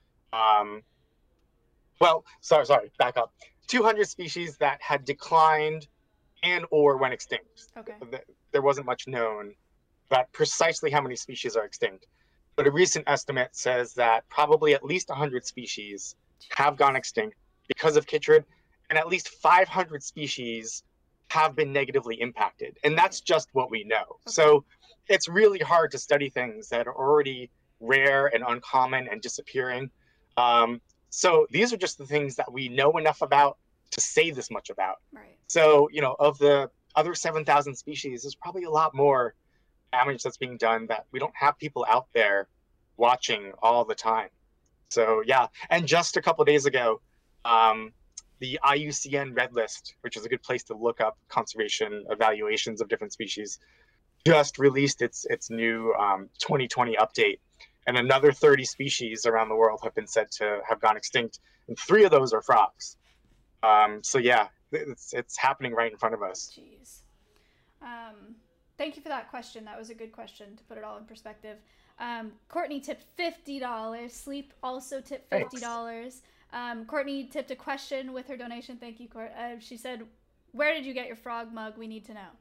back up. 200 species that had declined and or went extinct. Okay. There wasn't much known about precisely how many species are extinct. But a recent estimate says that probably at least 100 species have gone extinct because of chytrid, and at least 500 species have been negatively impacted. And that's just what we know. Okay. So it's really hard to study things that are already rare and uncommon and disappearing. So these are just the things that we know enough about to say this much about. Right. So, of the other 7,000 species, there's probably a lot more damage that's being done that we don't have people out there watching all the time. So, yeah. And just a couple of days ago, the IUCN Red List, which is a good place to look up conservation evaluations of different species, just released its new 2020 update. And another 30 species around the world have been said to have gone extinct, and 3 of those are frogs. So yeah, it's happening right in front of us. Jeez. Thank you for that question. That was a good question to put it all in perspective. Courtney tipped $50. Sleep also tipped $50. Courtney tipped a question with her donation. Thank you, Court. She said, "Where did you get your frog mug? We need to know."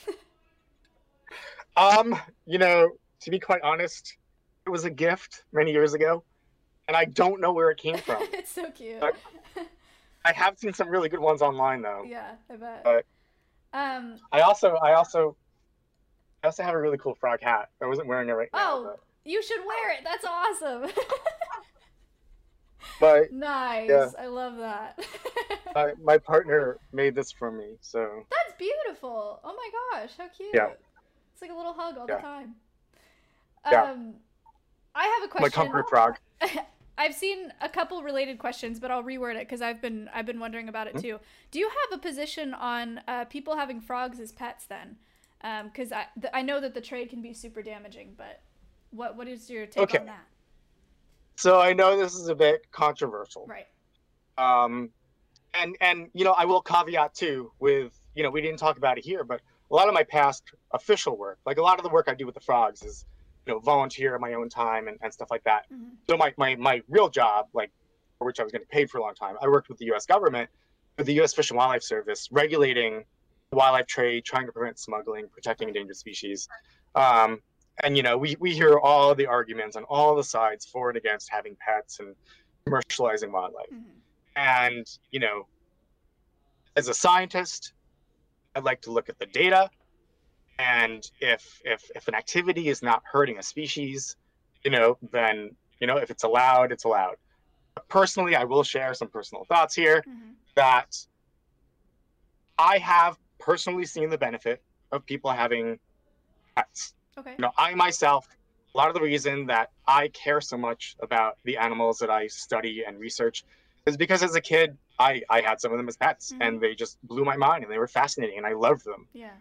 To be quite honest, it was a gift many years ago, and I don't know where it came from. It's so cute. I have seen some really good ones online, though. Yeah, I bet. But I also have a really cool frog hat. I wasn't wearing it right now. Oh, you should wear it. That's awesome. But nice. Yeah. I love that. My partner made this for me, so. That's beautiful. Oh my gosh, how cute. Yeah. It's like a little hug all the time. Yeah. I have a question. My comfort frog. I've seen a couple related questions, but I'll reword it because I've been wondering about it too. Do you have a position on people having frogs as pets then? Because I know that the trade can be super damaging, but what is your take on that? So I know this is a bit controversial. Right. And I will caveat too with, we didn't talk about it here, but a lot of my past official work, like a lot of the work I do with the frogs is, volunteer in my own time and stuff like that. Mm-hmm. So my real job, like for which I was getting paid for a long time, I worked with the U.S. government, with the U.S. Fish and Wildlife Service, regulating the wildlife trade, trying to prevent smuggling, protecting endangered species. And we hear all the arguments on all the sides for and against having pets and commercializing wildlife. Mm-hmm. And as a scientist, I'd like to look at the data. And if an activity is not hurting a species, then, if it's allowed, it's allowed. But personally, I will share some personal thoughts here that I have personally seen the benefit of people having pets. Okay. I myself, a lot of the reason that I care so much about the animals that I study and research is because as a kid, I had some of them as pets, and they just blew my mind, and they were fascinating, and I loved them. Yeah.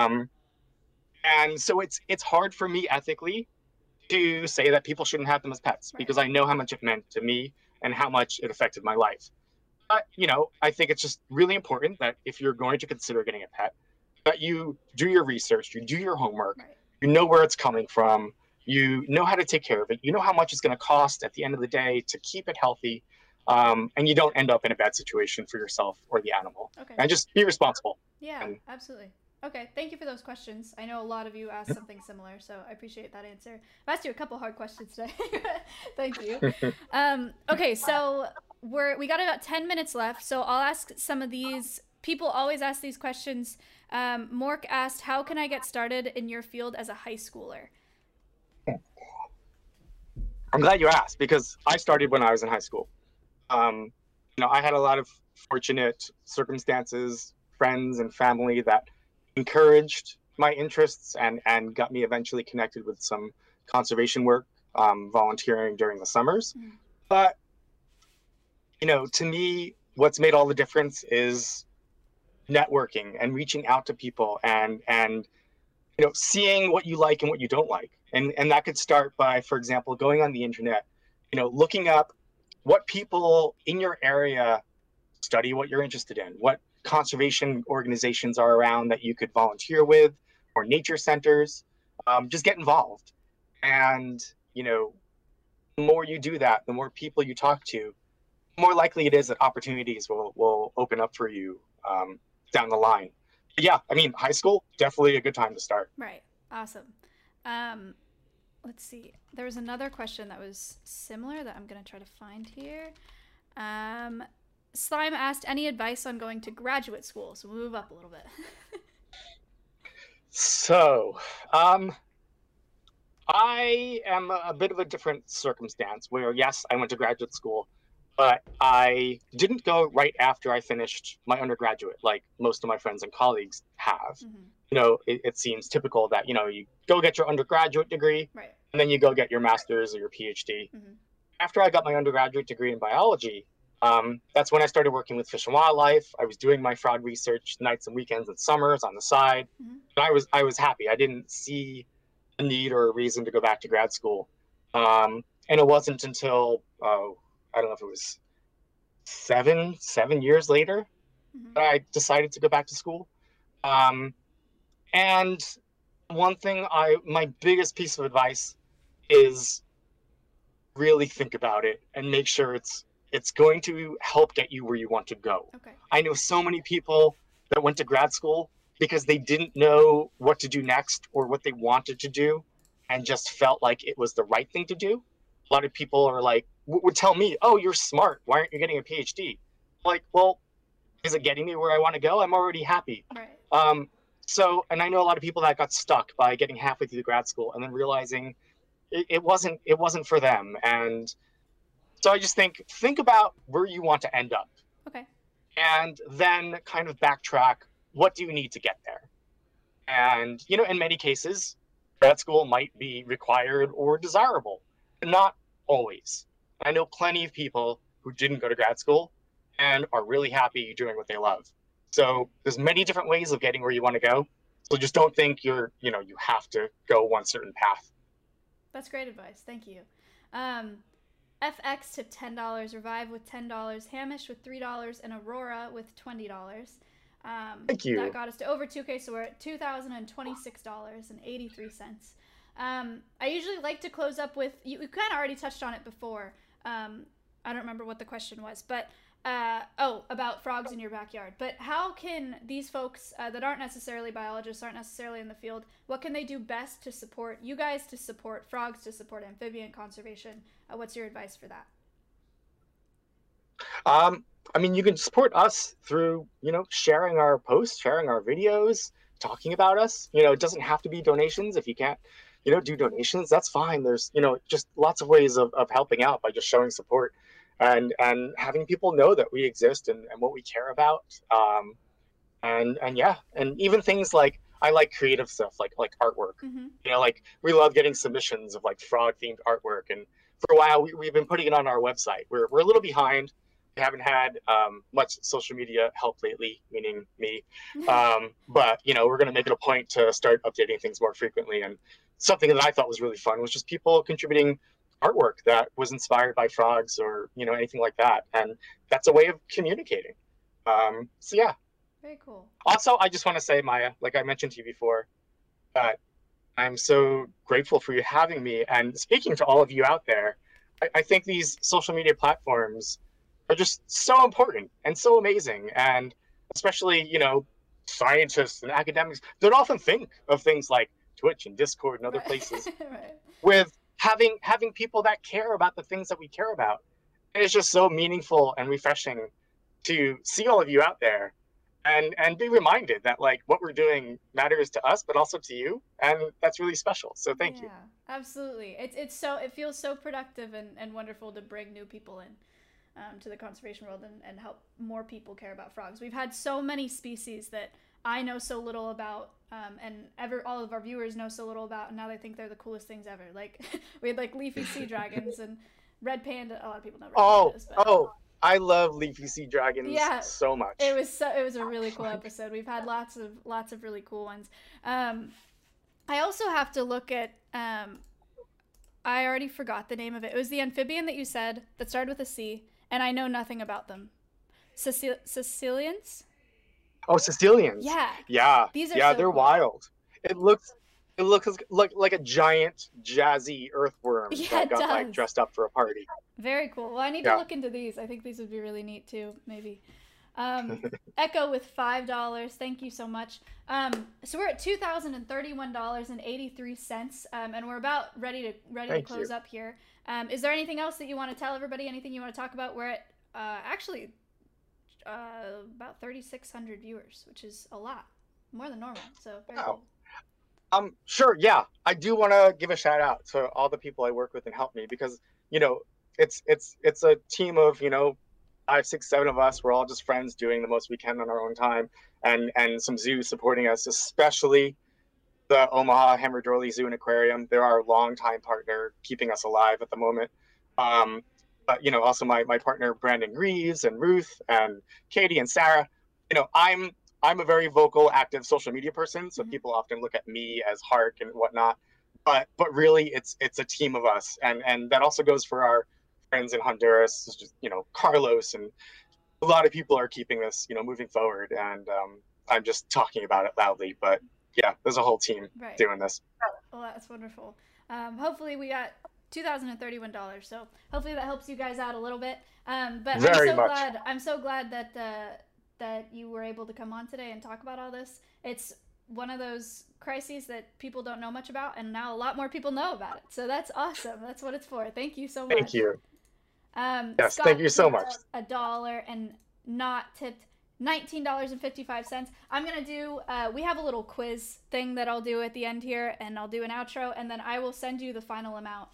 And so it's hard for me ethically to say that people shouldn't have them as pets, because I know how much it meant to me and how much it affected my life. But, I think it's just really important that if you're going to consider getting a pet, that you do your research, you do your homework, you know where it's coming from, you know how to take care of it, you know how much it's going to cost at the end of the day to keep it healthy, and you don't end up in a bad situation for yourself or the animal. Okay. And just be responsible. Yeah, absolutely. Okay, thank you for those questions. I know a lot of you asked something similar, so I appreciate that answer. I've asked you a couple hard questions today. Thank you. Okay, so we got about 10 minutes left, so I'll ask some of these. People always ask these questions. Mork asked, how can I get started in your field as a high schooler? I'm glad you asked, because I started when I was in high school. I had a lot of fortunate circumstances, friends and family that encouraged my interests and got me eventually connected with some conservation work, volunteering during the summers. But, to me, what's made all the difference is networking and reaching out to people and seeing what you like and what you don't like. And that could start by, for example, going on the internet, looking up what people in your area study, what you're interested in, what conservation organizations are around that you could volunteer with, or nature centers. Just get involved. And, the more you do that, the more people you talk to, the more likely it is that opportunities will open up for you down the line. But yeah, high school, definitely a good time to start. Right. Awesome. Let's see. There was another question that was similar that I'm going to try to find here. Slime asked, any advice on going to graduate school? So we'll move up a little bit. So, I am a bit of a different circumstance where, yes, I went to graduate school, but I didn't go right after I finished my undergraduate, like most of my friends and colleagues have. It seems typical that, you go get your undergraduate degree, and then you go get your master's or your PhD. After I got my undergraduate degree in biology, that's when I started working with Fish and Wildlife. I was doing my frog research nights and weekends and summers on the side. And I was happy. I didn't see a need or a reason to go back to grad school. And it wasn't until, I don't know if it was seven years later that I decided to go back to school. And one thing my biggest piece of advice is really think about it and make sure it's going to help get you where you want to go. Okay. I know so many people that went to grad school because they didn't know what to do next or what they wanted to do and just felt like it was the right thing to do. A lot of people are like, would tell me, oh, you're smart. Why aren't you getting a PhD? Like, well, is it getting me where I want to go? I'm already happy. Right. And I know a lot of people that got stuck by getting halfway through the grad school and then realizing it wasn't for them. And so I just think about where you want to end up. Okay. And then kind of backtrack, what do you need to get there? And, in many cases, grad school might be required or desirable, but not always. I know plenty of people who didn't go to grad school and are really happy doing what they love. So there's many different ways of getting where you want to go. So just don't think you have to go one certain path. That's great advice. Thank you. FX tipped $10, Revive with $10, Hamish with $3, and Aurora with $20. Thank you. That got us to over 2K, so we're at $2,026.83. I usually like to close up with, you kind of already touched on it before. I don't remember what the question was, but about frogs in your backyard. But how can these folks that aren't necessarily biologists, aren't necessarily in the field, what can they do best to support you guys, to support frogs, to support amphibian conservation? What's your advice for that? You can support us through, sharing our posts, sharing our videos, talking about us. It doesn't have to be donations. If you can't, do donations, that's fine. There's, just lots of ways of helping out by just showing support and having people know that we exist and what we care about. And even things like I like creative stuff like artwork. Mm-hmm. You know, like we love getting submissions of like frog themed artwork, and for a while we've been putting it on our website. We're a little behind. We haven't had much social media help lately, meaning me. But you know, we're going to make it a point to start updating things more frequently. And something that I thought was really fun was just people contributing artwork that was inspired by frogs or you know anything like that, and that's a way of communicating. So yeah. Very cool. Also, I just want to say, Maya, like I mentioned to you before, that I'm so grateful for you having me. And speaking to all of you out there, I think these social media platforms are just so important and so amazing. And especially, you know, scientists and academics don't often think of things like Twitch and Discord and other places Right. with having people that care about the things that we care about. And it's just so meaningful and refreshing to see all of you out there and be reminded that like what we're doing matters to us but also to you, and that's really special. So thank you. Absolutely. It feels so productive and wonderful to bring new people in to the conservation world and help more people care about frogs. We've had so many species that I know so little about, and all of our viewers know so little about, and now they think they're the coolest things ever. Like we had like leafy sea dragons and red panda. A lot of people know red pandas. But... I love leafy sea dragons so much. It was a really cool episode. We've had lots of really cool ones. I also have to look at I already forgot the name of it. It was the amphibian that you said that started with a C, and I know nothing about them. Caecilians? Oh, Caecilians. Yeah. Yeah. These are they're cool. Wild. It looks like a giant jazzy earthworm that got like dressed up for a party. Very cool. Well, I need to look into these. I think these would be really neat too, maybe. Echo with $5. Thank you so much. So we're at $2,031.83, and we're about ready to close up here. Is there anything else that you want to tell everybody? Anything you want to talk about? We're at actually about 3,600 viewers, which is a lot more than normal. So very cool. Sure. Yeah, I do want to give a shout out to all the people I work with and help me, because you know it's a team of 5, 6, 7 of us. We're all just friends doing the most we can on our own time, and some zoos supporting us, especially the Omaha Hammerdorley Zoo and Aquarium. They're our longtime partner, keeping us alive at the moment. But also my partner Brandon Reeves and Ruth and Katie and Sarah. I'm a very vocal, active social media person, so people often look at me as Hark and whatnot. But really, it's a team of us, and that also goes for our friends in Honduras. Just, Carlos, and a lot of people are keeping this moving forward. And I'm just talking about it loudly, but yeah, there's a whole team doing this. Well, that's wonderful. Hopefully, we got $2,031, so hopefully that helps you guys out a little bit. But I'm so glad that you were able to come on today and talk about all this. It's one of those crises that people don't know much about, and now a lot more people know about it. So that's awesome. That's what it's for. Thank you so much. Thank you. Yes, Scott thank you so much. $1 and not tipped $19.55. I'm gonna do we have a little quiz thing that I'll do at the end here, and I'll do an outro, and then I will send you the final amount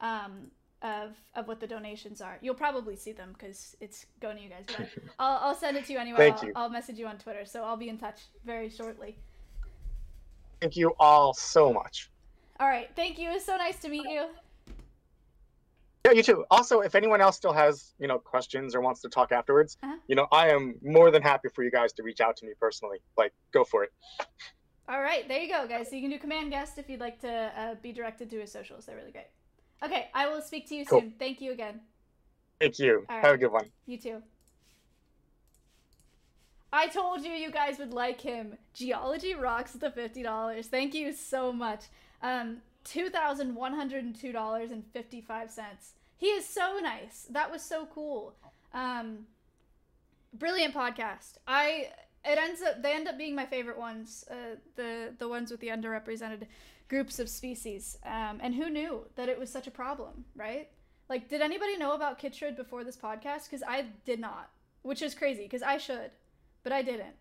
of what the donations are. You'll probably see them because it's going to you guys, but I'll send it to you anyway. Thank you. I'll message you on Twitter, so I'll be in touch very shortly. Thank you all so much. All right, thank you. It's so nice to meet you. Yeah, you too. Also, if anyone else still has questions or wants to talk afterwards, I am more than happy for you guys to reach out to me personally. Like, go for it. All right, there you go, guys. So you can do command guest if you'd like to be directed to his socials. They're really great. Okay, I will speak to you soon. Thank you again. Thank you. All right. Have a good one. You too. I told you you guys would like him. Geology rocks the $50. Thank you so much. $2,102.55. He is so nice. That was so cool. Brilliant podcast. They end up being my favorite ones. The ones with the underrepresented groups of species. And who knew that it was such a problem, right? Like, did anybody know about Chytrid before this podcast? Because I did not, which is crazy because I should, but I didn't.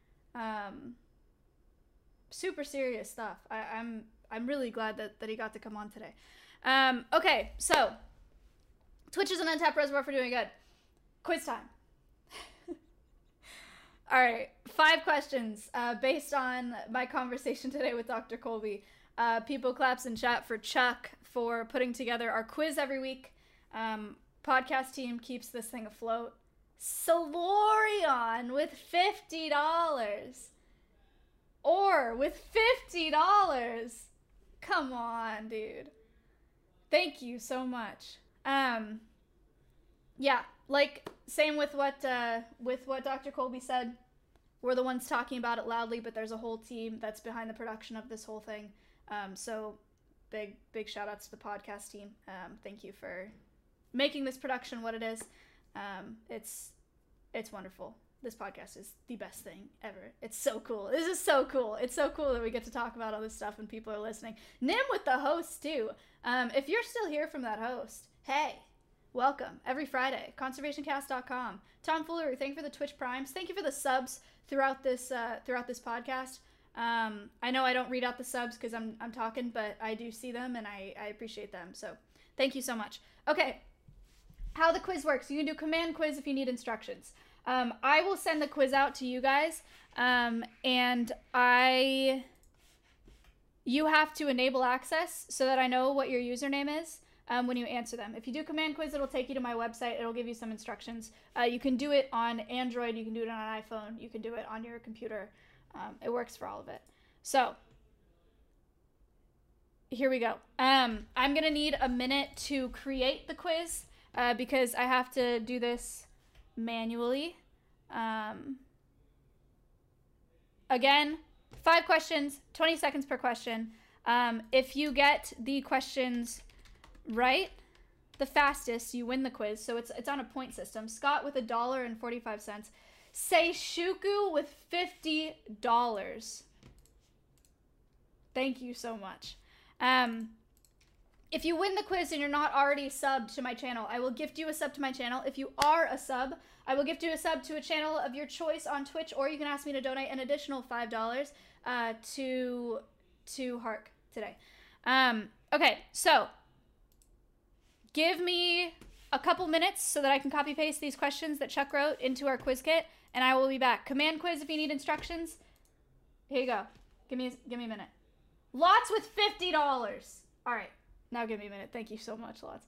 Super serious stuff. I'm really glad that he got to come on today. Okay, so Twitch is an untapped reservoir for doing good. Quiz time. All right, 5 questions based on my conversation today with Dr. Colby. People claps in chat for Chuck for putting together our quiz every week. Podcast team keeps this thing afloat. Solorion with $50. Or with $50. Come on, dude. Thank you so much. Yeah, like same with what Dr. Colby said. We're the ones talking about it loudly, but there's a whole team that's behind the production of this whole thing. So big shout outs to the podcast team. Thank you for making this production what it is. It's wonderful. This podcast is the best thing ever. It's so cool. This is so cool. It's so cool that we get to talk about all this stuff and people are listening. Nim with the host too. If you're still here from that host, hey, welcome. Every Friday, conservationcast.com. Tom Foolery, thank you for the Twitch Primes. Thank you for the subs throughout this podcast. I know I don't read out the subs because I'm talking, but I do see them and I appreciate them. So thank you so much. Okay, how the quiz works. You can do command quiz if you need instructions. I will send the quiz out to you guys, and you have to enable access so that I know what your username is when you answer them. If you do command quiz, it'll take you to my website. It'll give you some instructions. You can do it on Android. You can do it on an iPhone. You can do it on your computer. It works for all of it. So here we go. I'm going to need a minute to create the quiz because I have to do this manually. Again, 5 questions, 20 seconds per question. If you get the questions right the fastest, you win the quiz. So it's on a point system. Scott with $1.45. Seishuku with $50. Thank you so much. If you win the quiz and you're not already subbed to my channel, I will gift you a sub to my channel. If you are a sub, I will gift you a sub to a channel of your choice on Twitch, or you can ask me to donate an additional $5 to Hark today. Okay, so give me a couple minutes so that I can copy paste these questions that Chuck wrote into our quiz kit, and I will be back. Command quiz if you need instructions. Here you go. Give me a minute. Lots with $50. All right. Now give me a minute. Thank you so much, Lots.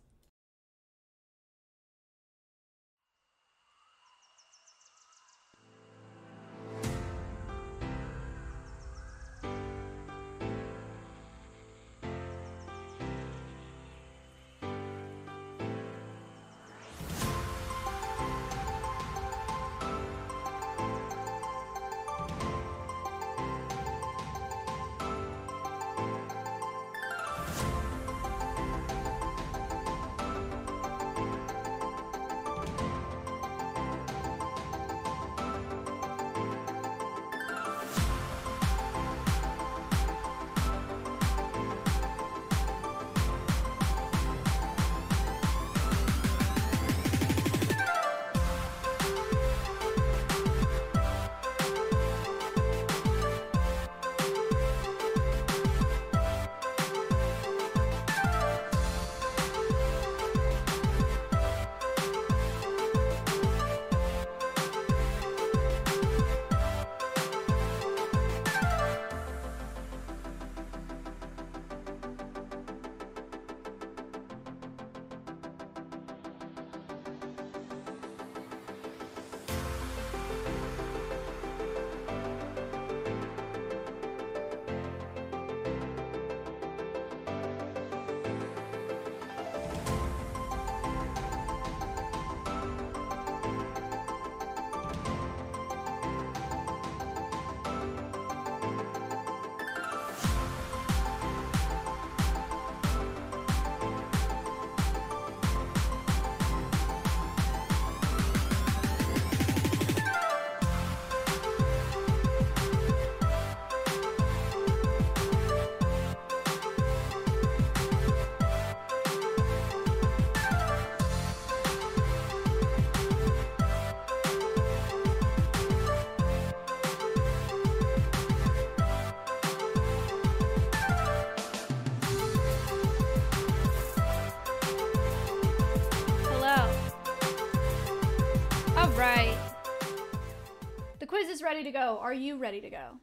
is ready to go. Are you ready to go?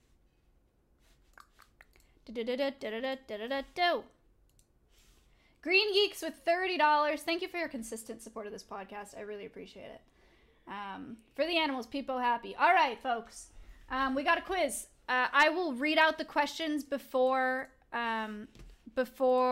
Green Geeks with $30. Thank you for your consistent support of this podcast. I really appreciate it. For the animals, people happy. All right, folks. We got a quiz. I will read out the questions before the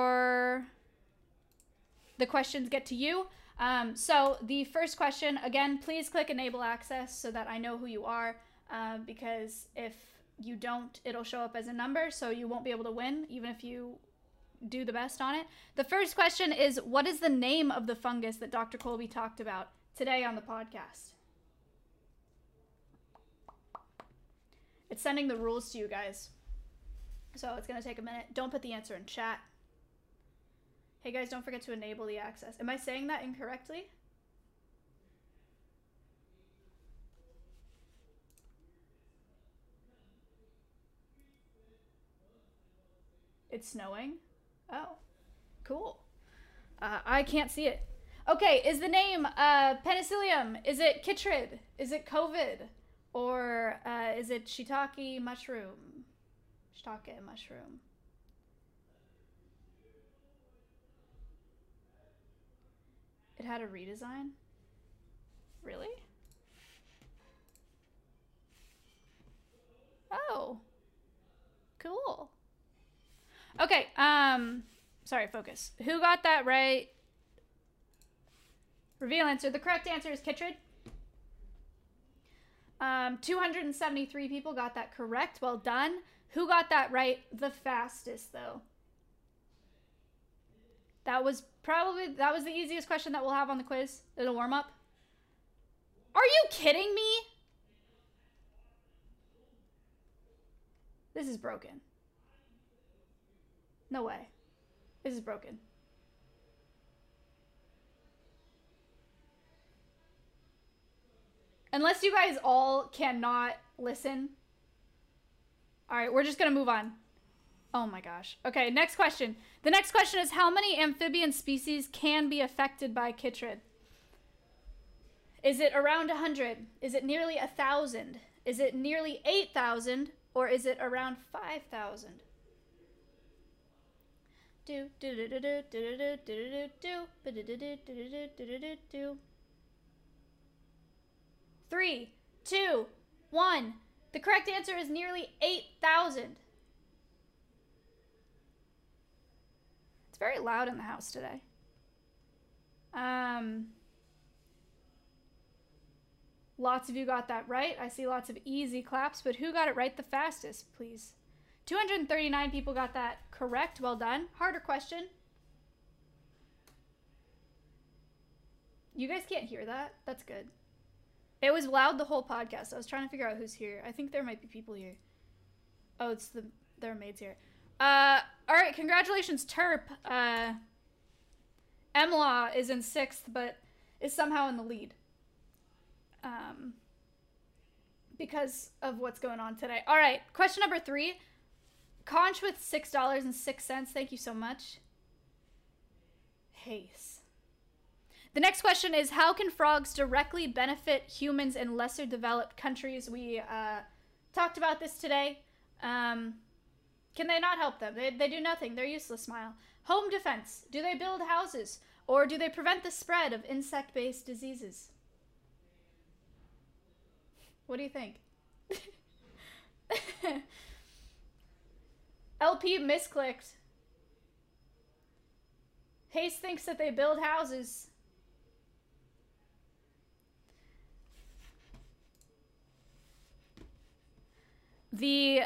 questions get to you. So the first question, again, please click enable access so that I know who you are, because if you don't, it'll show up as a number, so you won't be able to win, even if you do the best on it. The first question is, what is the name of the fungus that Dr. Colby talked about today on the podcast? It's sending the rules to you guys, so it's going to take a minute. Don't put the answer in chat. Hey guys, don't forget to enable the access. Am I saying that incorrectly? It's snowing? Oh, cool. I can't see it. Okay, is the name penicillium? Is it chytrid? Is it COVID? Or is it shiitake mushroom? Shiitake mushroom. It had a redesign? Really? Oh. Cool. Okay, sorry, focus. Who got that right? Reveal answer. The correct answer is chytrid. 273 people got that correct. Well done. Who got that right the fastest, though? That was the easiest question that we'll have on the quiz. It'll warm up. Are you kidding me? This is broken. No way. This is broken. Unless you guys all cannot listen. All right, we're just going to move on. Oh my gosh. Okay, next question. The next question is, how many amphibian species can be affected by chytrid? Is it around 100? Is it nearly 1,000? Is it nearly 8,000? Or is it around 5,000? Do do do do do do do do do do do. 3, 2, 1. The correct answer is nearly 8,000. It's very loud in the house today. Lots of you got that right. I see lots of easy claps, but who got it right the fastest, please? 239 people got that correct. Well done. Harder question. You guys can't hear that? That's good. It was loud the whole podcast. I was trying to figure out who's here. I think there might be people here. Oh, there are maids here. All right, congratulations, Terp. Emlaw is in 6th, but is somehow in the lead. Because of what's going on today. All right, question number 3. Conch with $6.06. Thank you so much. Haze. The next question is, how can frogs directly benefit humans in lesser developed countries? We talked about this today. Can they not help them? They do nothing. They're useless, Smile. Home defense. Do they build houses? Or do they prevent the spread of insect-based diseases? What do you think? LP misclicked. Hayes thinks that they build houses. The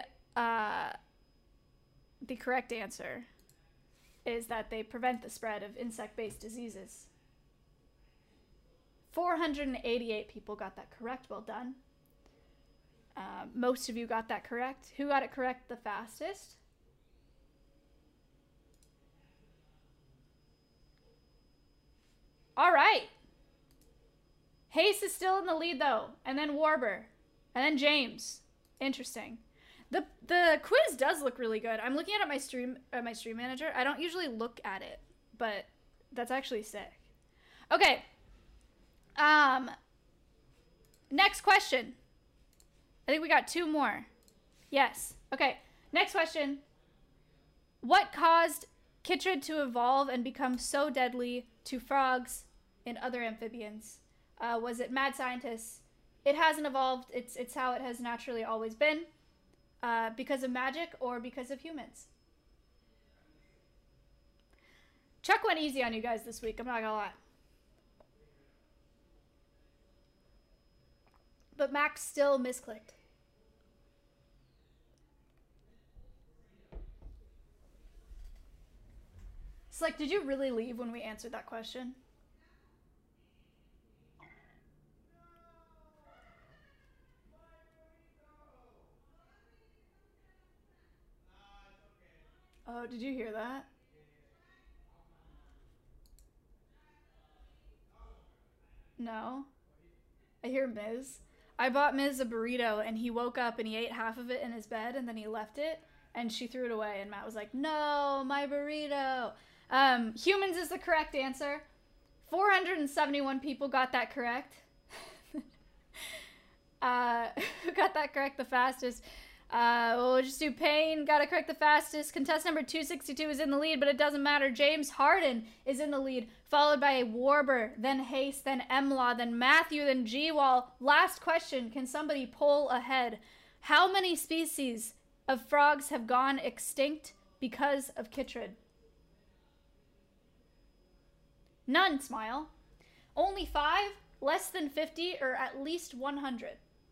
correct answer is that they prevent the spread of insect-based diseases. 488 people got that correct. Well done. Most of you got that correct. Who got it correct the fastest? All right. Hayes is still in the lead, though. And then Warber. And then James. Interesting. The quiz does look really good. I'm looking at it at my stream manager. I don't usually look at it, but that's actually sick. Okay. Next question. think we got 2 more. Yes. Okay, next question. What caused chytrid to evolve and become so deadly to frogs and other amphibians? Was it mad scientists? It hasn't evolved. It's how it has naturally always been. Because of magic or because of humans? Chuck went easy on you guys this week. I'm not gonna lie. But Max still misclicked. It's like, did you really leave when we answered that question? Oh, did you hear that? No. I hear Miz. I bought Miz a burrito and he woke up and he ate half of it in his bed and then he left it and she threw it away and Matt was like, no, my burrito. Humans is the correct answer. 471 people got that correct. Who got that correct the fastest? We'll just do Payne. Got it correct the fastest. Contestant number 262 is in the lead, but it doesn't matter. James Harden is in the lead, followed by Warber, then Haste, then Emlaw, then Matthew, then G-Wall. Last question. Can somebody pull ahead? How many species of frogs have gone extinct because of chytrid? None, Smile. Only 5, less than 50, or at least 100.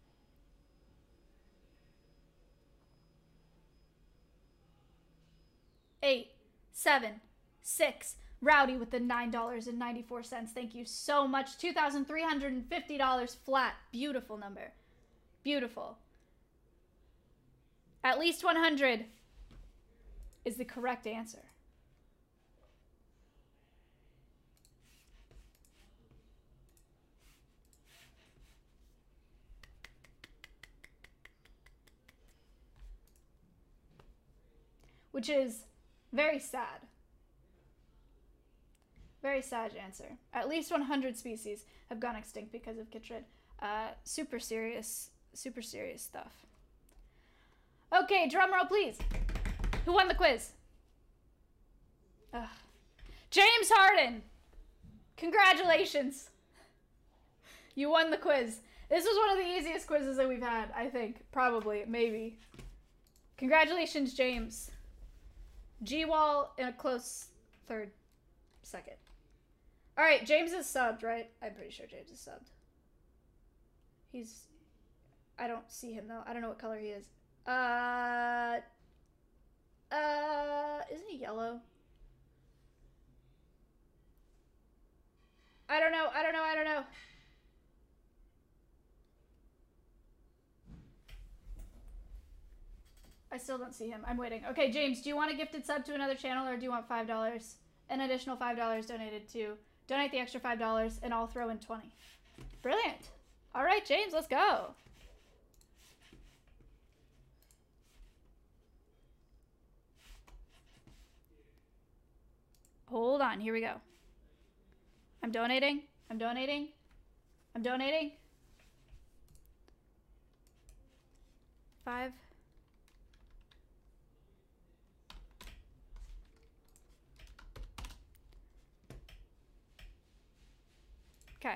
Eight, 7, 6. Rowdy with the $9.94. Thank you so much. $2,350 flat. Beautiful number. Beautiful. At least 100 is the correct answer. Which is very sad. Very sad answer. At least 100 species have gone extinct because of chytrid. Super serious stuff. Okay, drum roll, please. Who won the quiz? Ugh. James Harden. Congratulations. You won the quiz. This was one of the easiest quizzes that we've had, I think. Probably, maybe. Congratulations, James. G-Wall in a close third, second. All right, James is subbed, right? I'm pretty sure James is subbed. I don't see him though. I don't know what color he is. Isn't he yellow? I don't know. I still don't see him. I'm waiting. Okay, James, do you want a gifted sub to another channel or do you want $5? An additional $5 donated to donate the extra $5 and I'll throw in 20. Brilliant. All right, James, let's go. Hold on. Here we go. I'm donating. 5. Okay.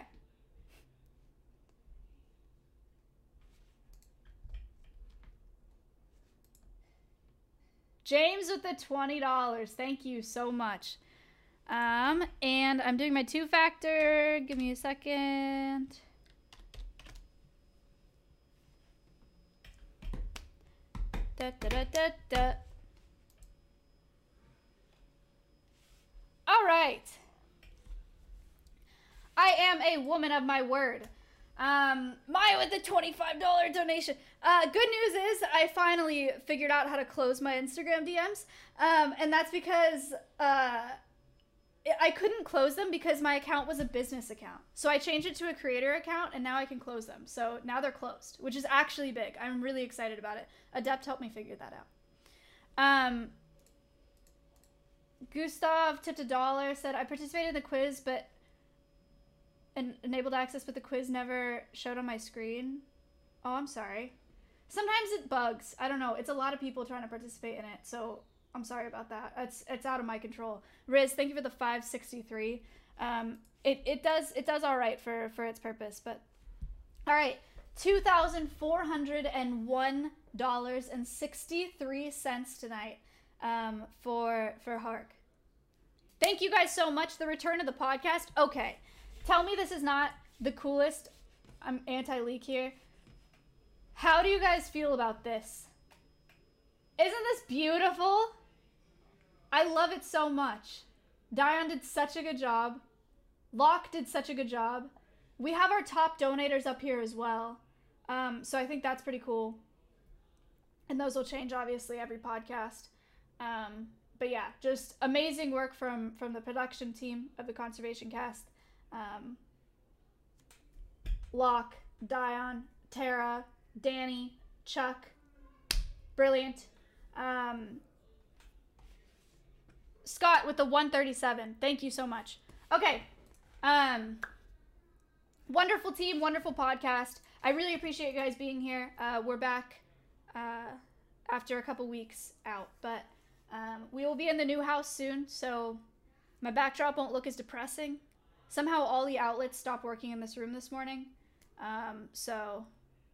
James with the $20. Thank you so much. And I'm doing my 2-factor. Give me a second. All right. I am a woman of my word. Maya with the $25 donation. Good news is I finally figured out how to close my Instagram DMs. And that's because I couldn't close them because my account was a business account. So I changed it to a creator account and now I can close them. So now they're closed, which is actually big. I'm really excited about it. Adept helped me figure that out. Gustav tipped $1, said, I participated in the quiz, but enabled access, but the quiz never showed on my screen. Oh, I'm sorry. Sometimes it bugs. I don't know. It's a lot of people trying to participate in it, so I'm sorry about that. It's out of my control. Riz, thank you for the 563. It does all right for its purpose, but all right. $2,401.63 tonight for Hark. Thank you guys so much. The return of the podcast. Okay, tell me this is not the coolest. I'm anti-leak here. How do you guys feel about this? Isn't this beautiful? I love it so much. Dion did such a good job. Locke did such a good job. We have our top donators up here as well. So I think that's pretty cool. And those will change, obviously, every podcast. But yeah, just amazing work from the production team of the Conservation Cast. Locke, Dion, Tara, Danny, Chuck. Brilliant. Scott with the 137. Thank you so much. Okay. Wonderful team, wonderful podcast. I really appreciate you guys being here. We're back after a couple weeks out, but we will be in the new house soon, so my backdrop won't look as depressing. Somehow all the outlets stopped working in this room this morning. So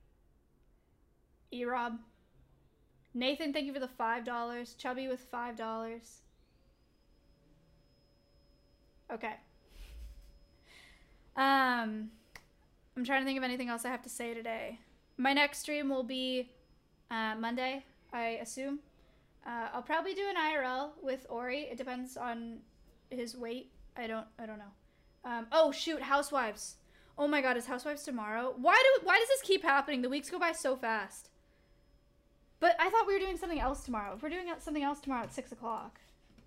E-Rob. Nathan, thank you for the $5. Chubby with $5. Okay. I'm trying to think of anything else I have to say today. My next stream will be Monday, I assume. I'll probably do an IRL with Ori. It depends on his weight. I don't know. Oh shoot, Housewives. Oh my god, is Housewives tomorrow? Why does this keep happening? The weeks go by so fast. But I thought we were doing something else tomorrow. If we're doing something else tomorrow at 6 o'clock.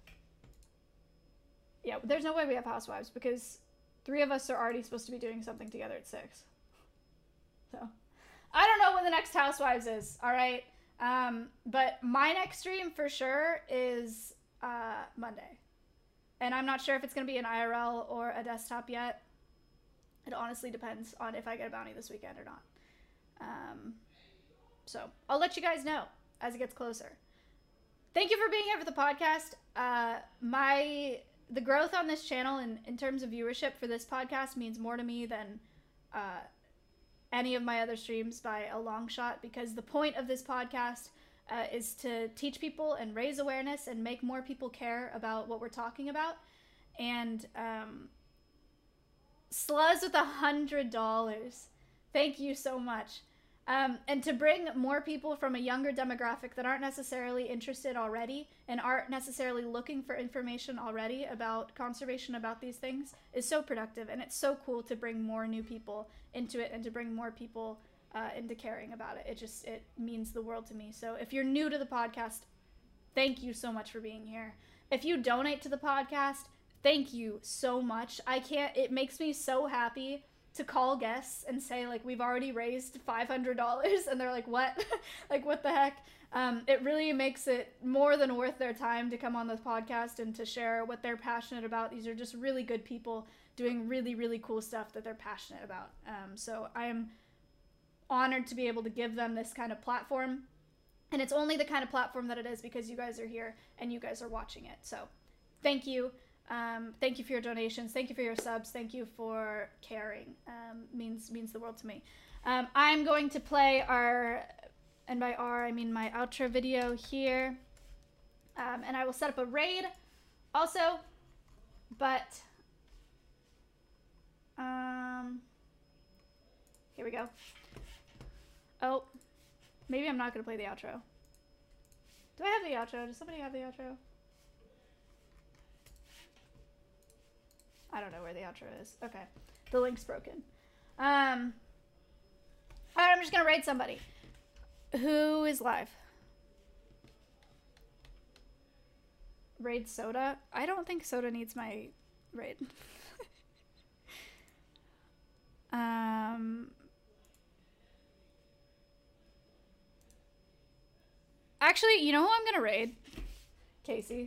Yeah, there's no way we have Housewives because 3 of us are already supposed to be doing something together at 6. So, I don't know when the next Housewives is, alright? But my next stream for sure is Monday. And I'm not sure if it's going to be an IRL or a desktop yet. It honestly depends on if I get a bounty this weekend or not. So, I'll let you guys know as it gets closer. Thank you for being here for the podcast. The growth on this channel in terms of viewership for this podcast means more to me than any of my other streams by a long shot, because the point of this podcast is to teach people and raise awareness and make more people care about what we're talking about. And Sluz with $100. Thank you so much. And to bring more people from a younger demographic that aren't necessarily interested already and aren't necessarily looking for information already about conservation, about these things, is so productive. And it's so cool to bring more new people into it and to bring more people into caring about it. It means the world to me. So if you're new to the podcast, thank you so much for being here. If you donate to the podcast, thank you so much. It makes me so happy to call guests and say, like, we've already raised $500, and they're like, what? Like, what the heck? It really makes it more than worth their time to come on this podcast and to share what they're passionate about. These are just really good people doing really, really cool stuff that they're passionate about. So I am honored to be able to give them this kind of platform, and it's only the kind of platform that it is because you guys are here and you guys are watching it. So thank you. Thank you for your donations. Thank you for your subs. Thank you for caring. Means the world to me. I'm going to play and by I mean my outro video here. And I will set up a raid also, but, here we go. Oh, maybe I'm not going to play the outro. Do I have the outro? Does somebody have the outro? I don't know where the outro is. Okay. The link's broken. Alright, I'm just gonna raid somebody. Who is live? Raid Soda? I don't think Soda needs my raid. Actually, you know who I'm gonna raid? Casey.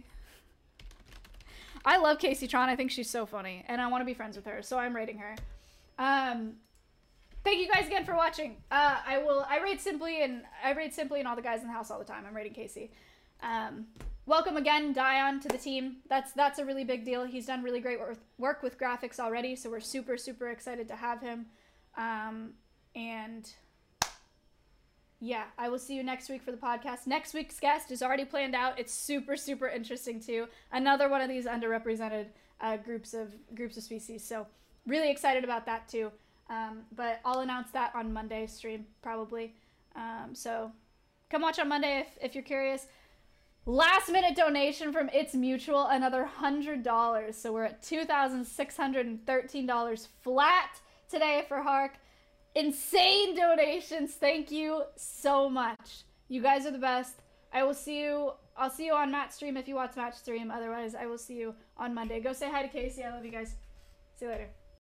I love Casey Tron. I think she's so funny, and I want to be friends with her, so I'm rating her. Thank you guys again for watching. I raid Simply and all the guys in the house all the time. I'm raiding Casey. Welcome again, Dion, to the team. That's a really big deal. He's done really great work with graphics already, so we're super, super excited to have him. And yeah, I will see you next week for the podcast. Next week's guest is already planned out. It's super, super interesting too. Another one of these underrepresented groups of species. So really excited about that too. But I'll announce that on Monday's stream probably. So come watch on Monday if you're curious. Last minute donation from It's Mutual, another $100. So we're at $2,613 flat today for Hark. Insane donations. Thank you so much. You guys are the best. I'll see you on Matt's stream if you watch Matt's stream. Otherwise, I will see you on Monday. Go say hi to Casey. I love you guys. See you later.